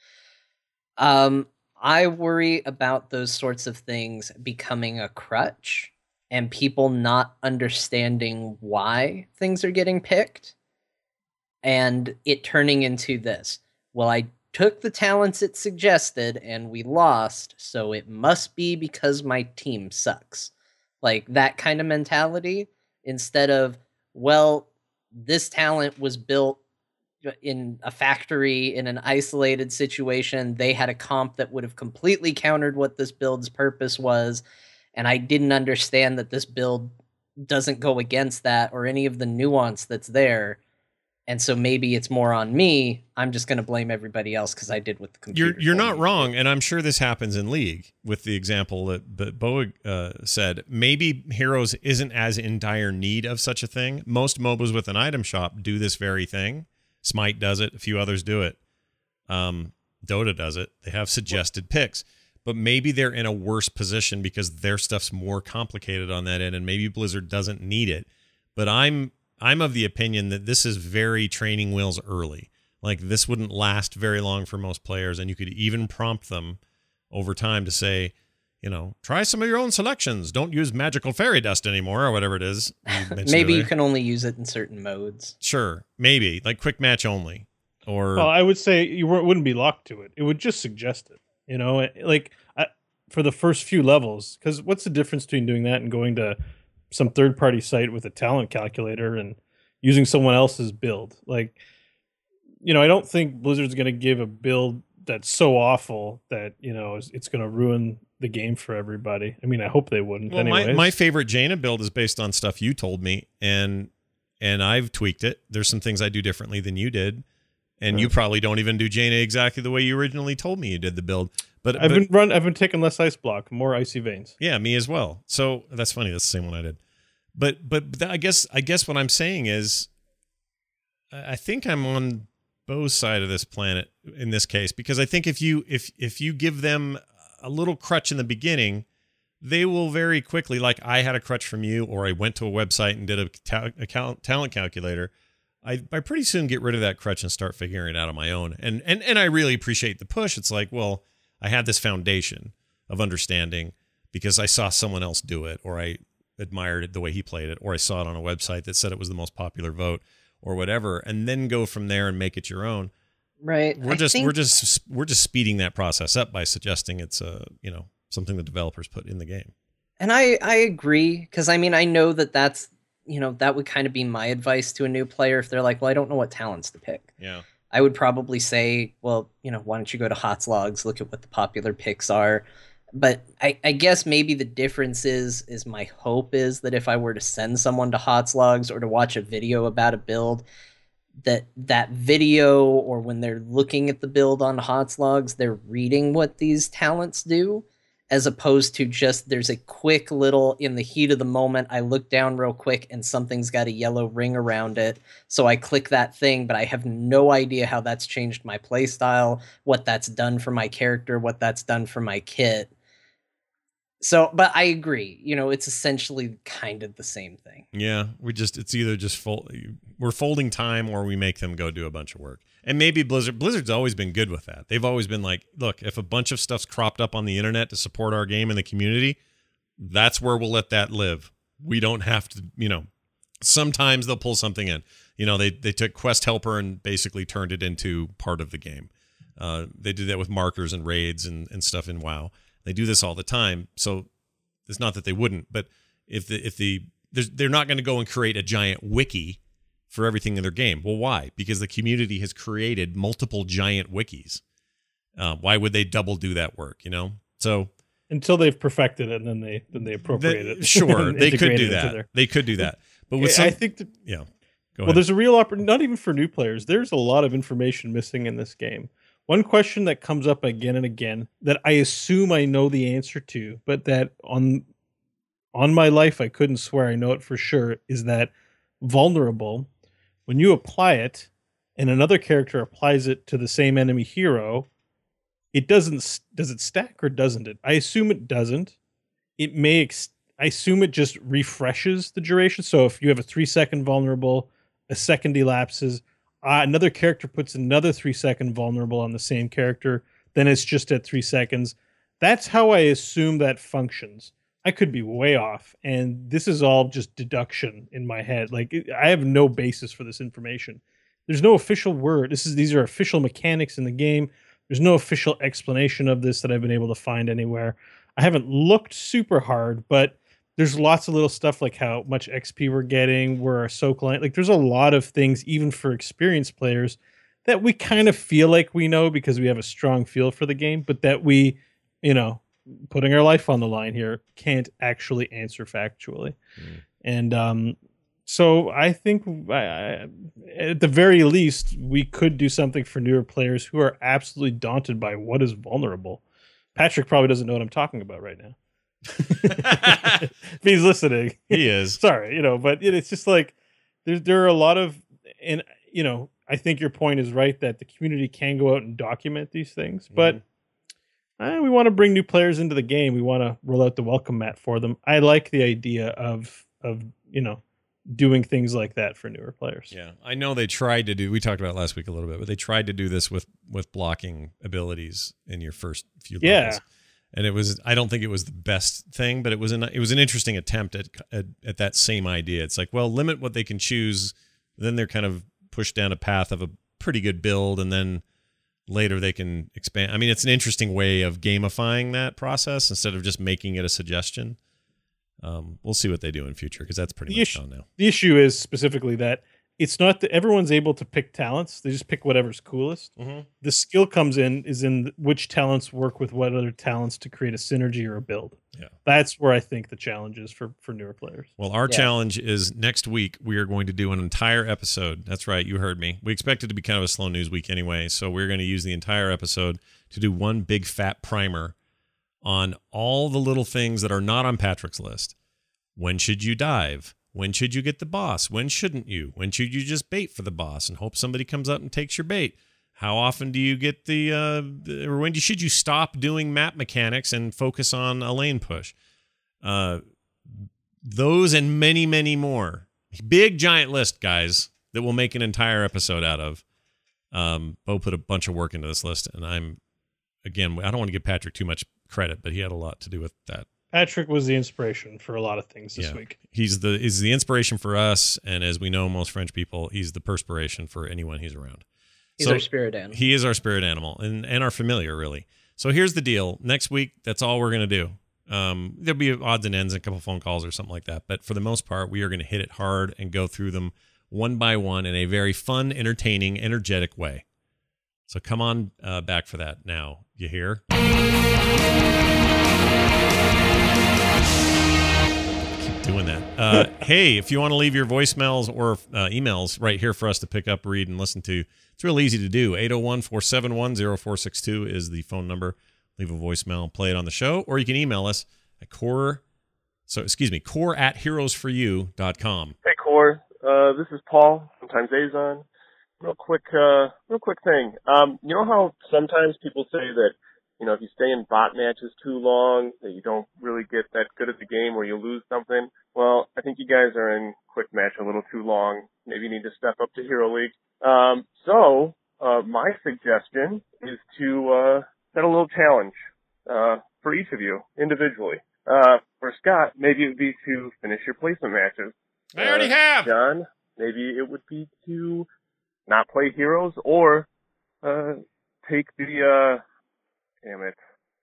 I worry about those sorts of things becoming a crutch and people not understanding why things are getting picked and it turning into this. Well, I took the talents it suggested and we lost, so it must be because my team sucks. Like that kind of mentality, instead of, well, this talent was built in a factory in an isolated situation. They had a comp that would have completely countered what this build's purpose was, and I didn't understand that this build doesn't go against that or any of the nuance that's there. And so maybe it's more on me. I'm just going to blame everybody else because I did what the computer. You're not wrong, and I'm sure this happens in League with the example that Bo said. Maybe Heroes isn't as in dire need of such a thing. Most MOBAs with an item shop do this very thing. Smite does it. A few others do it. Dota does it. They have suggested picks. But maybe they're in a worse position because their stuff's more complicated on that end, and maybe Blizzard doesn't need it. But I'm of the opinion that this is very training wheels early. Like, this wouldn't last very long for most players, and you could even prompt them over time to say, try some of your own selections. Don't use magical fairy dust anymore, or whatever it is. Maybe you can only use it in certain modes. Sure, maybe like quick match only. Or I would say you wouldn't be locked to it. It would just suggest it. For the first few levels, because what's the difference between doing that and going to some third-party site with a talent calculator and using someone else's build? I don't think Blizzard's going to give a build that's so awful that it's going to ruin the game for everybody. I mean, I hope they wouldn't. Well, anyways. my favorite Jaina build is based on stuff you told me, and I've tweaked it. There's some things I do differently than you did. And you probably don't even do Jaina exactly the way you originally told me you did the build. But I've been taking less ice block, more icy veins. Yeah, me as well. So that's funny. That's the same one I did. But I guess what I'm saying is, I think I'm on Bo's side of this planet in this case, because I think if you give them a little crutch in the beginning, they will very quickly, like I had a crutch from you, or I went to a website and did a talent calculator. I pretty soon get rid of that crutch and start figuring it out on my own. And I really appreciate the push. It's like, well, I had this foundation of understanding because I saw someone else do it, or I admired it the way he played it, or I saw it on a website that said it was the most popular vote, or whatever, and then go from there and make it your own. Right. We're just speeding that process up by suggesting it's something the developers put in the game. And I agree, because I mean, I know that's that would kind of be my advice to a new player if they're like, well, I don't know what talents to pick. Yeah. I would probably say, well, why don't you go to HOTS logs, look at what the popular picks are. But I guess maybe the difference is my hope is that if I were to send someone to HOTS logs or to watch a video about a build, that video, or when they're looking at the build on HOTS logs, they're reading what these talents do, as opposed to just there's a quick little, in the heat of the moment, I look down real quick and something's got a yellow ring around it. So I click that thing, but I have no idea how that's changed my playstyle, what that's done for my character, what that's done for my kit. So, but I agree, it's essentially kind of the same thing. Yeah, it's either just we're folding time, or we make them go do a bunch of work. And maybe Blizzard's always been good with that. They've always been like, look, if a bunch of stuff's cropped up on the internet to support our game in the community, that's where we'll let that live. We don't have to, sometimes they'll pull something in. They took Quest Helper and basically turned it into part of the game. They do that with markers and raids and stuff in WoW. They do this all the time. So it's not that they wouldn't, but they're not going to go and create a giant wiki for everything in their game. Well, why? Because the community has created multiple giant wikis. Why would they double do that work? So until they've perfected it, and then they appropriate it. Sure, they could do that. They could do that. But with I think go ahead. There's a real opportunity, not even for new players. There's a lot of information missing in this game. One question that comes up again and again that I assume I know the answer to, but that on my life I couldn't swear I know it for sure, is that vulnerable, when you apply it and another character applies it to the same enemy hero, it doesn't. Does it stack or doesn't it? I assume it doesn't. It may. I assume it just refreshes the duration. So if you have a 3-second vulnerable, a second elapses, another character puts another 3-second vulnerable on the same character, then it's just at 3 seconds. That's how I assume that functions. I could be way off, and this is all just deduction in my head. Like, I have no basis for this information. There's no official word. These are official mechanics in the game. There's no official explanation of this that I've been able to find anywhere. I haven't looked super hard, but there's lots of little stuff like how much XP we're getting, we're a soak line. Like, there's a lot of things, even for experienced players, that we kind of feel like we know because we have a strong feel for the game, but that we, putting our life on the line here, can't actually answer factually. And so I think at the very least, we could do something for newer players who are absolutely daunted by what is vulnerable. Patrick probably doesn't know what I'm talking about right now. If he's listening. He is. Sorry, but it's just like there are a lot of, and I think your point is right that the community can go out and document these things, but we want to bring new players into the game. We want to roll out the welcome mat for them. I like the idea of doing things like that for newer players. Yeah, I know they tried to do. We talked about it last week a little bit, but they tried to do this with blocking abilities in your first few levels. And I don't think it was the best thing, but it was an interesting attempt at that same idea. It's like, well, limit what they can choose. Then they're kind of pushed down a path of a pretty good build, and then later they can expand. I mean, it's an interesting way of gamifying that process instead of just making it a suggestion. We'll see what they do in future, because that's pretty much gone now. The issue is specifically that it's not that everyone's able to pick talents. They just pick whatever's coolest. The skill comes in which talents work with what other talents to create a synergy or a build. Yeah, that's where I think the challenge is for newer players. Well, our challenge is next week we are going to do an entire episode. That's right, you heard me. We expect it to be kind of a slow news week anyway, so we're going to use the entire episode to do one big fat primer on all the little things that are not on Patrick's list. When should you dive? When should you get the boss? When shouldn't you? When should you just bait for the boss and hope somebody comes up and takes your bait? How often do you get or when should you stop doing map mechanics and focus on a lane push? Those and many, many more. Big, giant list, guys, that we'll make an entire episode out of. Bo put a bunch of work into this list, and I don't want to give Patrick too much credit, but he had a lot to do with that. Patrick was the inspiration for a lot of things this week. He's the inspiration for us, and as we know, most French people, he's the perspiration for anyone he's around. He's our spirit animal. He is our spirit animal, and our familiar, really. So here's the deal. Next week, that's all we're going to do. There'll be odds and ends and a couple phone calls or something like that, but for the most part, we are going to hit it hard and go through them one by one in a very fun, entertaining, energetic way. So come on back for that now. You hear? Doing that. Hey, if you want to leave your voicemails or emails right here for us to pick up, read, and listen to, it's real easy to do. 801-471-0462 is the phone number. Leave a voicemail, play it on the show, or you can email us at core@heroesforyou.com. Hey, Core. This is Paul, sometimes Azon. Real quick thing. You know how sometimes people say that, if you stay in bot matches too long, that you don't really get that good at the game or you lose something? Well, I think you guys are in quick match a little too long. Maybe you need to step up to Hero League. So my suggestion is to set a little challenge for each of you individually. For Scott, maybe it would be to finish your placement matches. I already have. John, maybe it would be to not play heroes or take the damn it.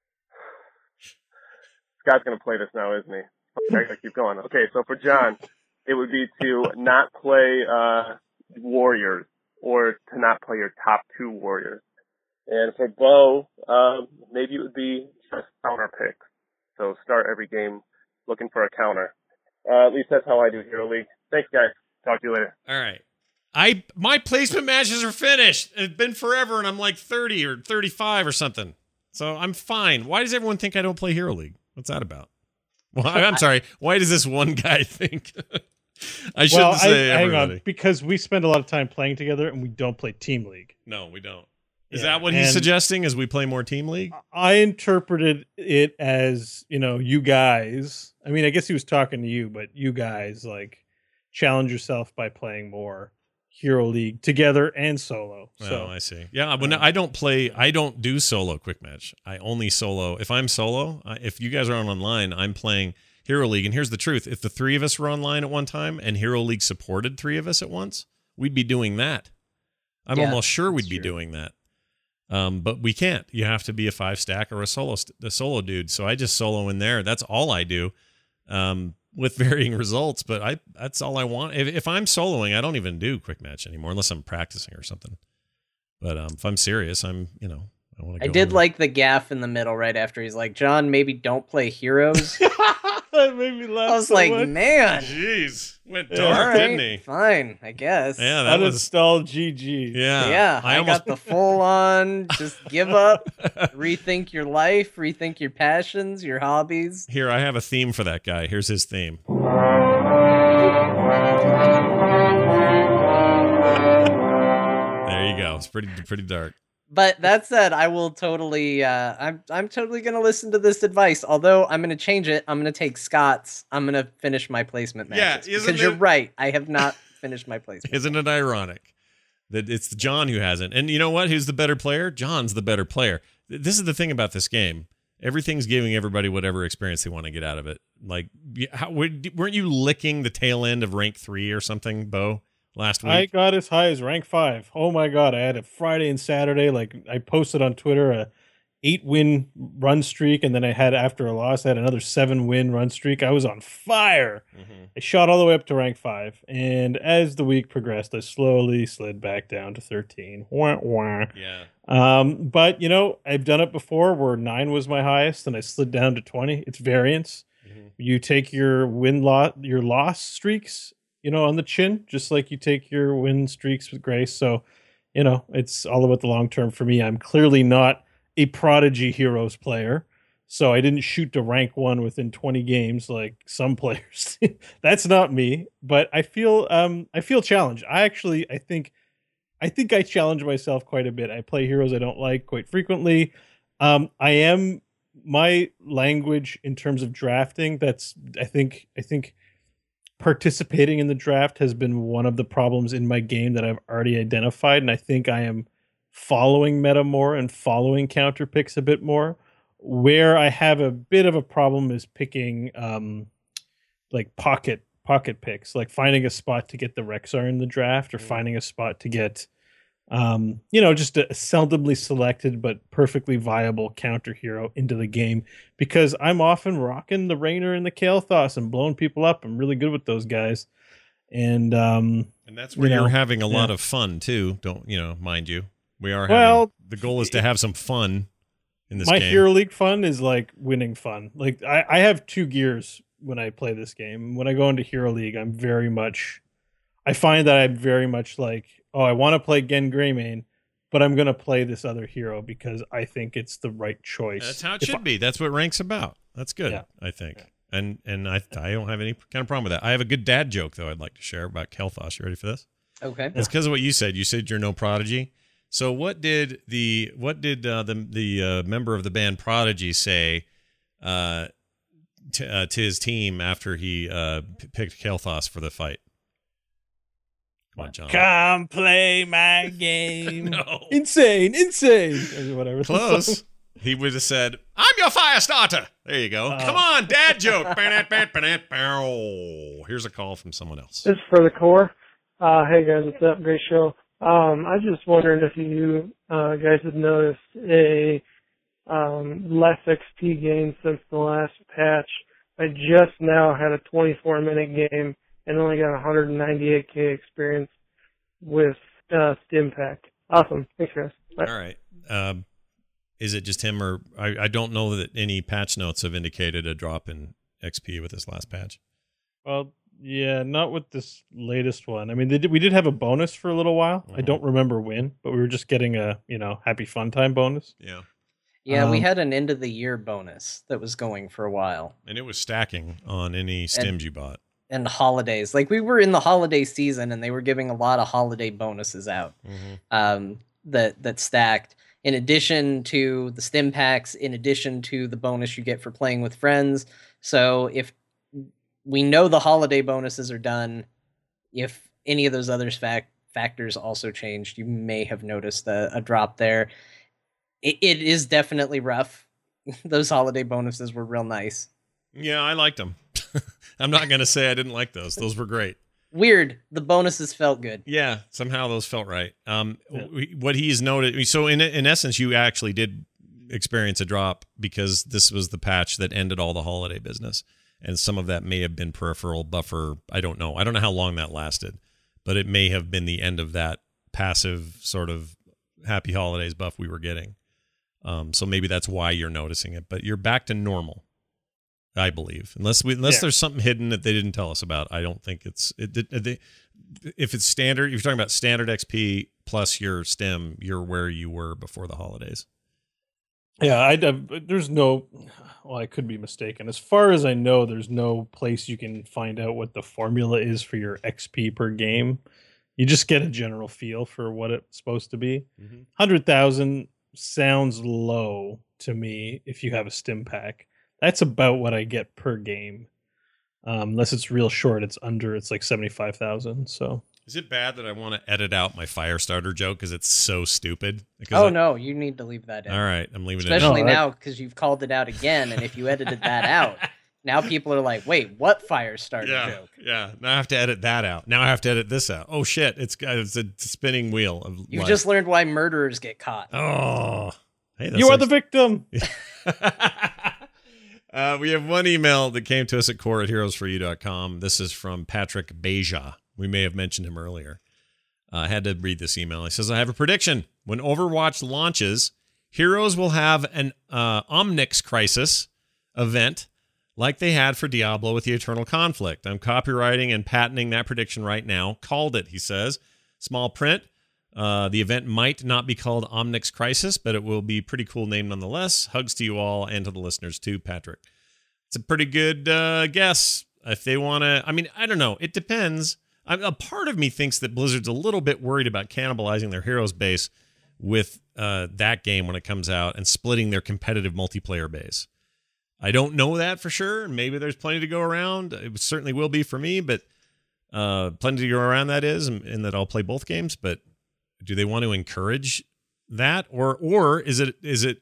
Scott's going to play this now, isn't he? I got to keep going. Okay, so for John, it would be to not play warriors or to not play your top two warriors. And for Bo, maybe it would be just counter picks. So start every game looking for a counter. At least that's how I do Hero League. Thanks, guys. Talk to you later. All right. My placement matches are finished. It's been forever, and I'm like 30 or 35 or something. So I'm fine. Why does everyone think I don't play Hero League? What's that about? Well, I'm sorry. Why does this one guy think? I shouldn't say everybody. Hang on, because we spend a lot of time playing together, and we don't play Team League. No, we don't. Is that what he's suggesting, is we play more Team League? I interpreted it as, you guys. I mean, I guess he was talking to you, but you guys, challenge yourself by playing more Hero League together and solo. So I see. Yeah, but I don't do solo quick match. I only solo. If I'm solo, if you guys are online, I'm playing Hero League. And here's the truth. If the three of us were online at one time and Hero League supported three of us at once, we'd be doing that. I'm almost sure we'd be doing that. But we can't. You have to be a 5-stack or a solo dude. So I just solo in there. That's all I do. With varying results, but that's all I want. If I'm soloing, I don't even do quick match anymore unless I'm practicing or something. But if I'm serious, I want to. I did like the gaff in the middle right after he's like, John, maybe don't play heroes. That made me laugh. I was so like, much. man, Jeez, went Yeah. dark, all right, didn't he? fine, I guess. Yeah, that was. Uninstall GG. Yeah, I got the full on, just give up, rethink your life, rethink your passions, your hobbies. Here, I have a theme for that guy. Here's his theme. There you go. It's pretty dark. But that said, I will totally, I'm totally going to listen to this advice. Although I'm going to change it. I'm going to take Scott's. I'm going to finish my placement matches. Yeah, because you're right. I have not finished my placement. Isn't it ironic that it's John who hasn't? And you know what? Who's the better player? John's the better player. This is the thing about this game. Everything's giving everybody whatever experience they want to get out of it. Like, weren't you licking the tail end of rank 3 or something, Bo, last week? I got as high as rank 5. Oh my god! I had a Friday and Saturday. Like I posted on Twitter a 8-win run streak, and then I had after a loss, I had another 7-win run streak. I was on fire. Mm-hmm. I shot all the way up to rank 5, and as the week progressed, I slowly slid back down to 13. Wah, wah. Yeah. But I've done it before where 9 was my highest, and I slid down to 20. It's variance. Mm-hmm. You take your your loss streaks, on the chin, just like you take your win streaks with grace. So, it's all about the long term for me. I'm clearly not a prodigy heroes player, so I didn't shoot to rank 1 within 20 games like some players. That's not me, but I feel challenged. I think I challenge myself quite a bit. I play heroes I don't like quite frequently. My language in terms of drafting, I think participating in the draft has been one of the problems in my game that I've already identified, and I think I am following meta more and following counter picks a bit more. Where I have a bit of a problem is picking like pocket picks, like finding a spot to get the Rexar in the draft, or finding a spot to get just a seldomly selected but perfectly viable counter hero into the game, because I'm often rocking the Raynor and the Kael'thas and blowing people up. I'm really good with those guys. And that's where you're having a lot of fun too. Don't mind you. We are the goal is to have some fun in this game. My Hero League fun is like winning fun. Like I have 2 gears when I play this game. When I go into Hero League, I find that I'm very much like, I want to play Gen Greymane, but I'm going to play this other hero because I think it's the right choice. That's how it should be. That's what rank's about. That's good, Yeah. I think. Yeah. And I don't have any kind of problem with that. I have a good dad joke, though, I'd like to share about Kael'thas. You ready for this? Okay. It's because of what you said. You said you're no Prodigy. So what did the member of the band Prodigy say to his team after he picked Kael'thas for the fight? Come on, John. Come play my game. No. Insane. Or whatever. Close. He would have said, "I'm your fire starter." There you go. Come on, dad joke. Here's a call from someone else. This is for the core. Hey guys, what's up? Great show. I was just wondering if you guys have noticed a less XP gain since the last patch. I just now had a 24-minute game and only got 198k experience with Stimpack. Awesome. Thanks, guys. Bye. All right. Is it just him, or I don't know that any patch notes have indicated a drop in XP with this last patch? Well, yeah, not with this latest one. I mean, we did have a bonus for a little while. I don't remember when, but we were just getting a happy fun time bonus. Yeah. Yeah, we had an end of the year bonus that was going for a while. And it was stacking on any stims you bought. And holidays. Like, we were in the holiday season and they were giving a lot of holiday bonuses out that stacked. In addition to the stim packs, in addition to the bonus you get for playing with friends. So if we know the holiday bonuses are done, if any of those other factors also changed, you may have noticed a drop there. It is definitely rough. Those holiday bonuses were real nice. Yeah, I liked them. I'm not going to say I didn't like those. Those were great. Weird. The bonuses felt good. Yeah, somehow those felt right. What he's noted, so in essence, you actually did experience a drop because this was the patch that ended all the holiday business. And some of that may have been peripheral buffer. I don't know. I don't know how long that lasted, but it may have been the end of that passive sort of Happy Holidays buff we were getting. So maybe that's why you're noticing it, but you're back to normal, I believe. Unless there's something hidden that they didn't tell us about. I don't think if it's standard, if you're talking about standard XP plus your stim, you're where you were before the holidays. Yeah, there's no. Well, I could be mistaken. As far as I know, there's no place you can find out what the formula is for your XP per game. You just get a general feel for what it's supposed to be. 100,000 sounds low to me if you have a stim pack. That's about what I get per game. Unless it's real short, it's like 75,000. So is it bad that I want to edit out my fire starter joke because it's so stupid? No, you need to leave that in. All right, I'm leaving Especially it in. now because you've called it out again, and if you edited that out, now people are like, "Wait, what fire starter joke?" Yeah, now I have to edit that out. Now I have to edit this out. Oh shit, it's a spinning wheel of You life. just learned why murderers get caught. Oh, hey, you are the victim. We have one email that came to us at core@heroesforyou.com. This is from Patrick Beja. We may have mentioned him earlier. I had to read this email. He says, I have a prediction. When Overwatch launches, Heroes will have an Omnix Crisis event like they had for Diablo with the Eternal Conflict. I'm copywriting and patenting that prediction right now. Called it, he says. Small print. The event might not be called Omnix Crisis, but it will be a pretty cool name nonetheless. Hugs to you all and to the listeners too, Patrick. It's a pretty good guess. If they want to, I mean, I don't know. It depends. A part of me thinks that Blizzard's a little bit worried about cannibalizing their Heroes base with that game when it comes out and splitting their competitive multiplayer base. I don't know that for sure. Maybe there's plenty to go around. It certainly will be for me, but plenty to go around that is, and that I'll play both games. But do they want to encourage that, or is it?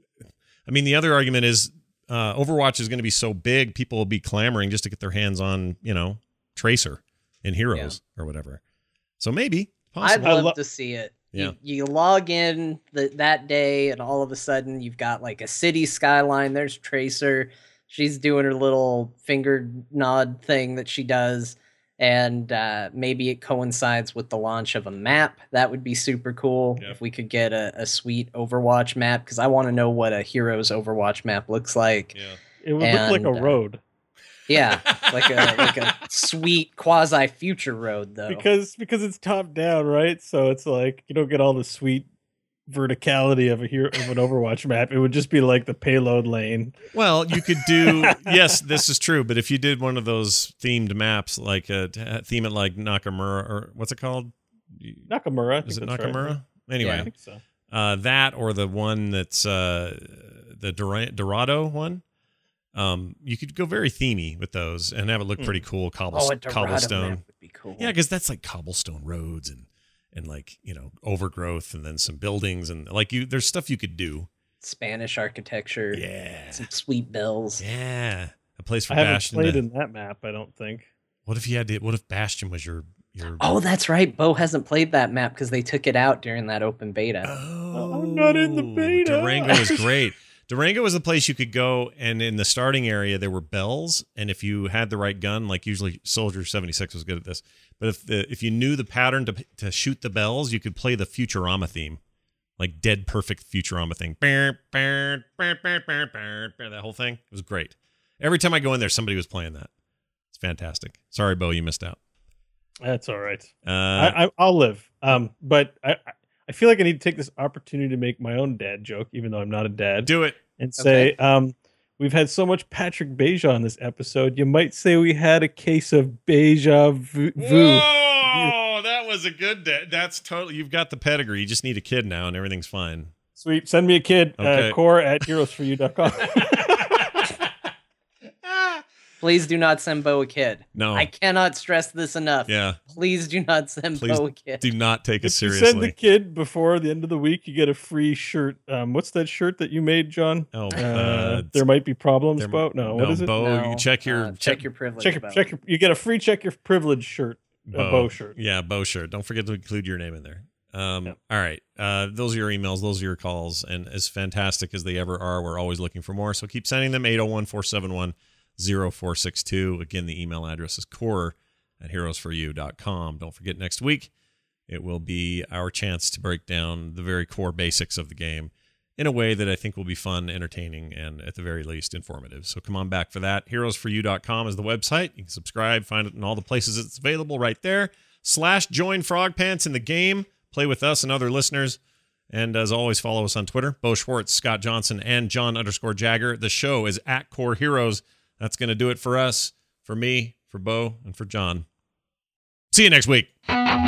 I mean, the other argument is Overwatch is going to be so big, people will be clamoring just to get their hands on, Tracer in Heroes or whatever. So maybe possible. I'd love to see it. Yeah. You log in that day, and all of a sudden you've got like a city skyline. There's Tracer. She's doing her little finger nod thing that she does. And maybe it coincides with the launch of a map. That would be super cool if we could get a sweet Overwatch map, because I want to know what a Heroes Overwatch map looks like. Yeah. It would look like a road. Yeah, like a sweet quasi future road though. Because it's top down, right? So it's like you don't get all the sweet verticality of an Overwatch map. It would just be like the payload lane. Well, you could do yes, this is true. But if you did one of those themed maps, like theme it like Nakamura, or what's it called? Nakamura. Is it Nakamura? Right. Anyway, Yeah, I think so. That or the one that's the Dorado one. You could go very themey with those and have it look pretty cool. A Dorado Cobblestone map would be cool. Yeah, because that's like cobblestone roads and like overgrowth and then some buildings and like there's stuff you could do. Spanish architecture. Yeah, some sweet bells. Yeah, a place for I haven't Bastion. played in that map, I don't think. What if Bastion was your? Oh, that's right. Bo hasn't played that map because they took it out during that open beta. Oh, I'm not in the beta. Durango is great. Durango was the place you could go, and in the starting area there were bells, and if you had the right gun, like usually Soldier 76 was good at this, but if you knew the pattern to shoot the bells, you could play the Futurama theme, like dead perfect Futurama thing. That whole thing, it was great. Every time I go in there, somebody was playing that. It's fantastic. Sorry, Bo, you missed out. That's all right. I'll live. But I feel like I need to take this opportunity to make my own dad joke, even though I'm not a dad. Do it. And say, we've had so much Patrick Beja on this episode. You might say we had a case of Beja vu. Whoa, that was a good dad. That's totally, you've got the pedigree. You just need a kid now and everything's fine. Sweet. Send me a kid. Okay. Core@heroesforyou.com. Please do not send Bo a kid. No. I cannot stress this enough. Yeah. Please do not send Bo a kid. Do not take us If you seriously. send the kid before the end of the week, you get a free shirt. What's that shirt that you made, John? Oh, there might be problems, Bo. No, what is it? Bo, No, you check your privilege. You get a free check your privilege shirt. A Bo shirt. Yeah, Bo shirt. Don't forget to include your name in there. All right. Those are your emails. Those are your calls. And as fantastic as they ever are, we're always looking for more. So keep sending them. 801-471-0462. Again, the email address is core@heroesforyou.com. Don't forget, next week, It will be our chance to break down the very core basics of the game in a way that I think will be fun, entertaining, and at the very least informative. So come on back for that. Heroesforyou.com is the website. You can subscribe, find it in all the places it's available right there. /join Frog Pants in the game. Play with us and other listeners. And as always, follow us on Twitter. Bo Schwartz, Scott Johnson, and John_Jagger. The show is at Core Heroes. That's going to do it for us, for me, for Bo, and for John. See you next week.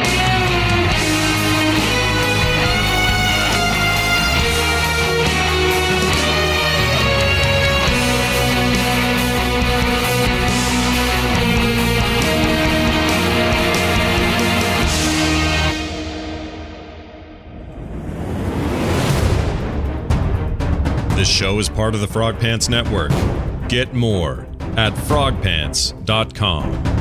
This show is part of the Frog Pants Network. Get more at frogpants.com.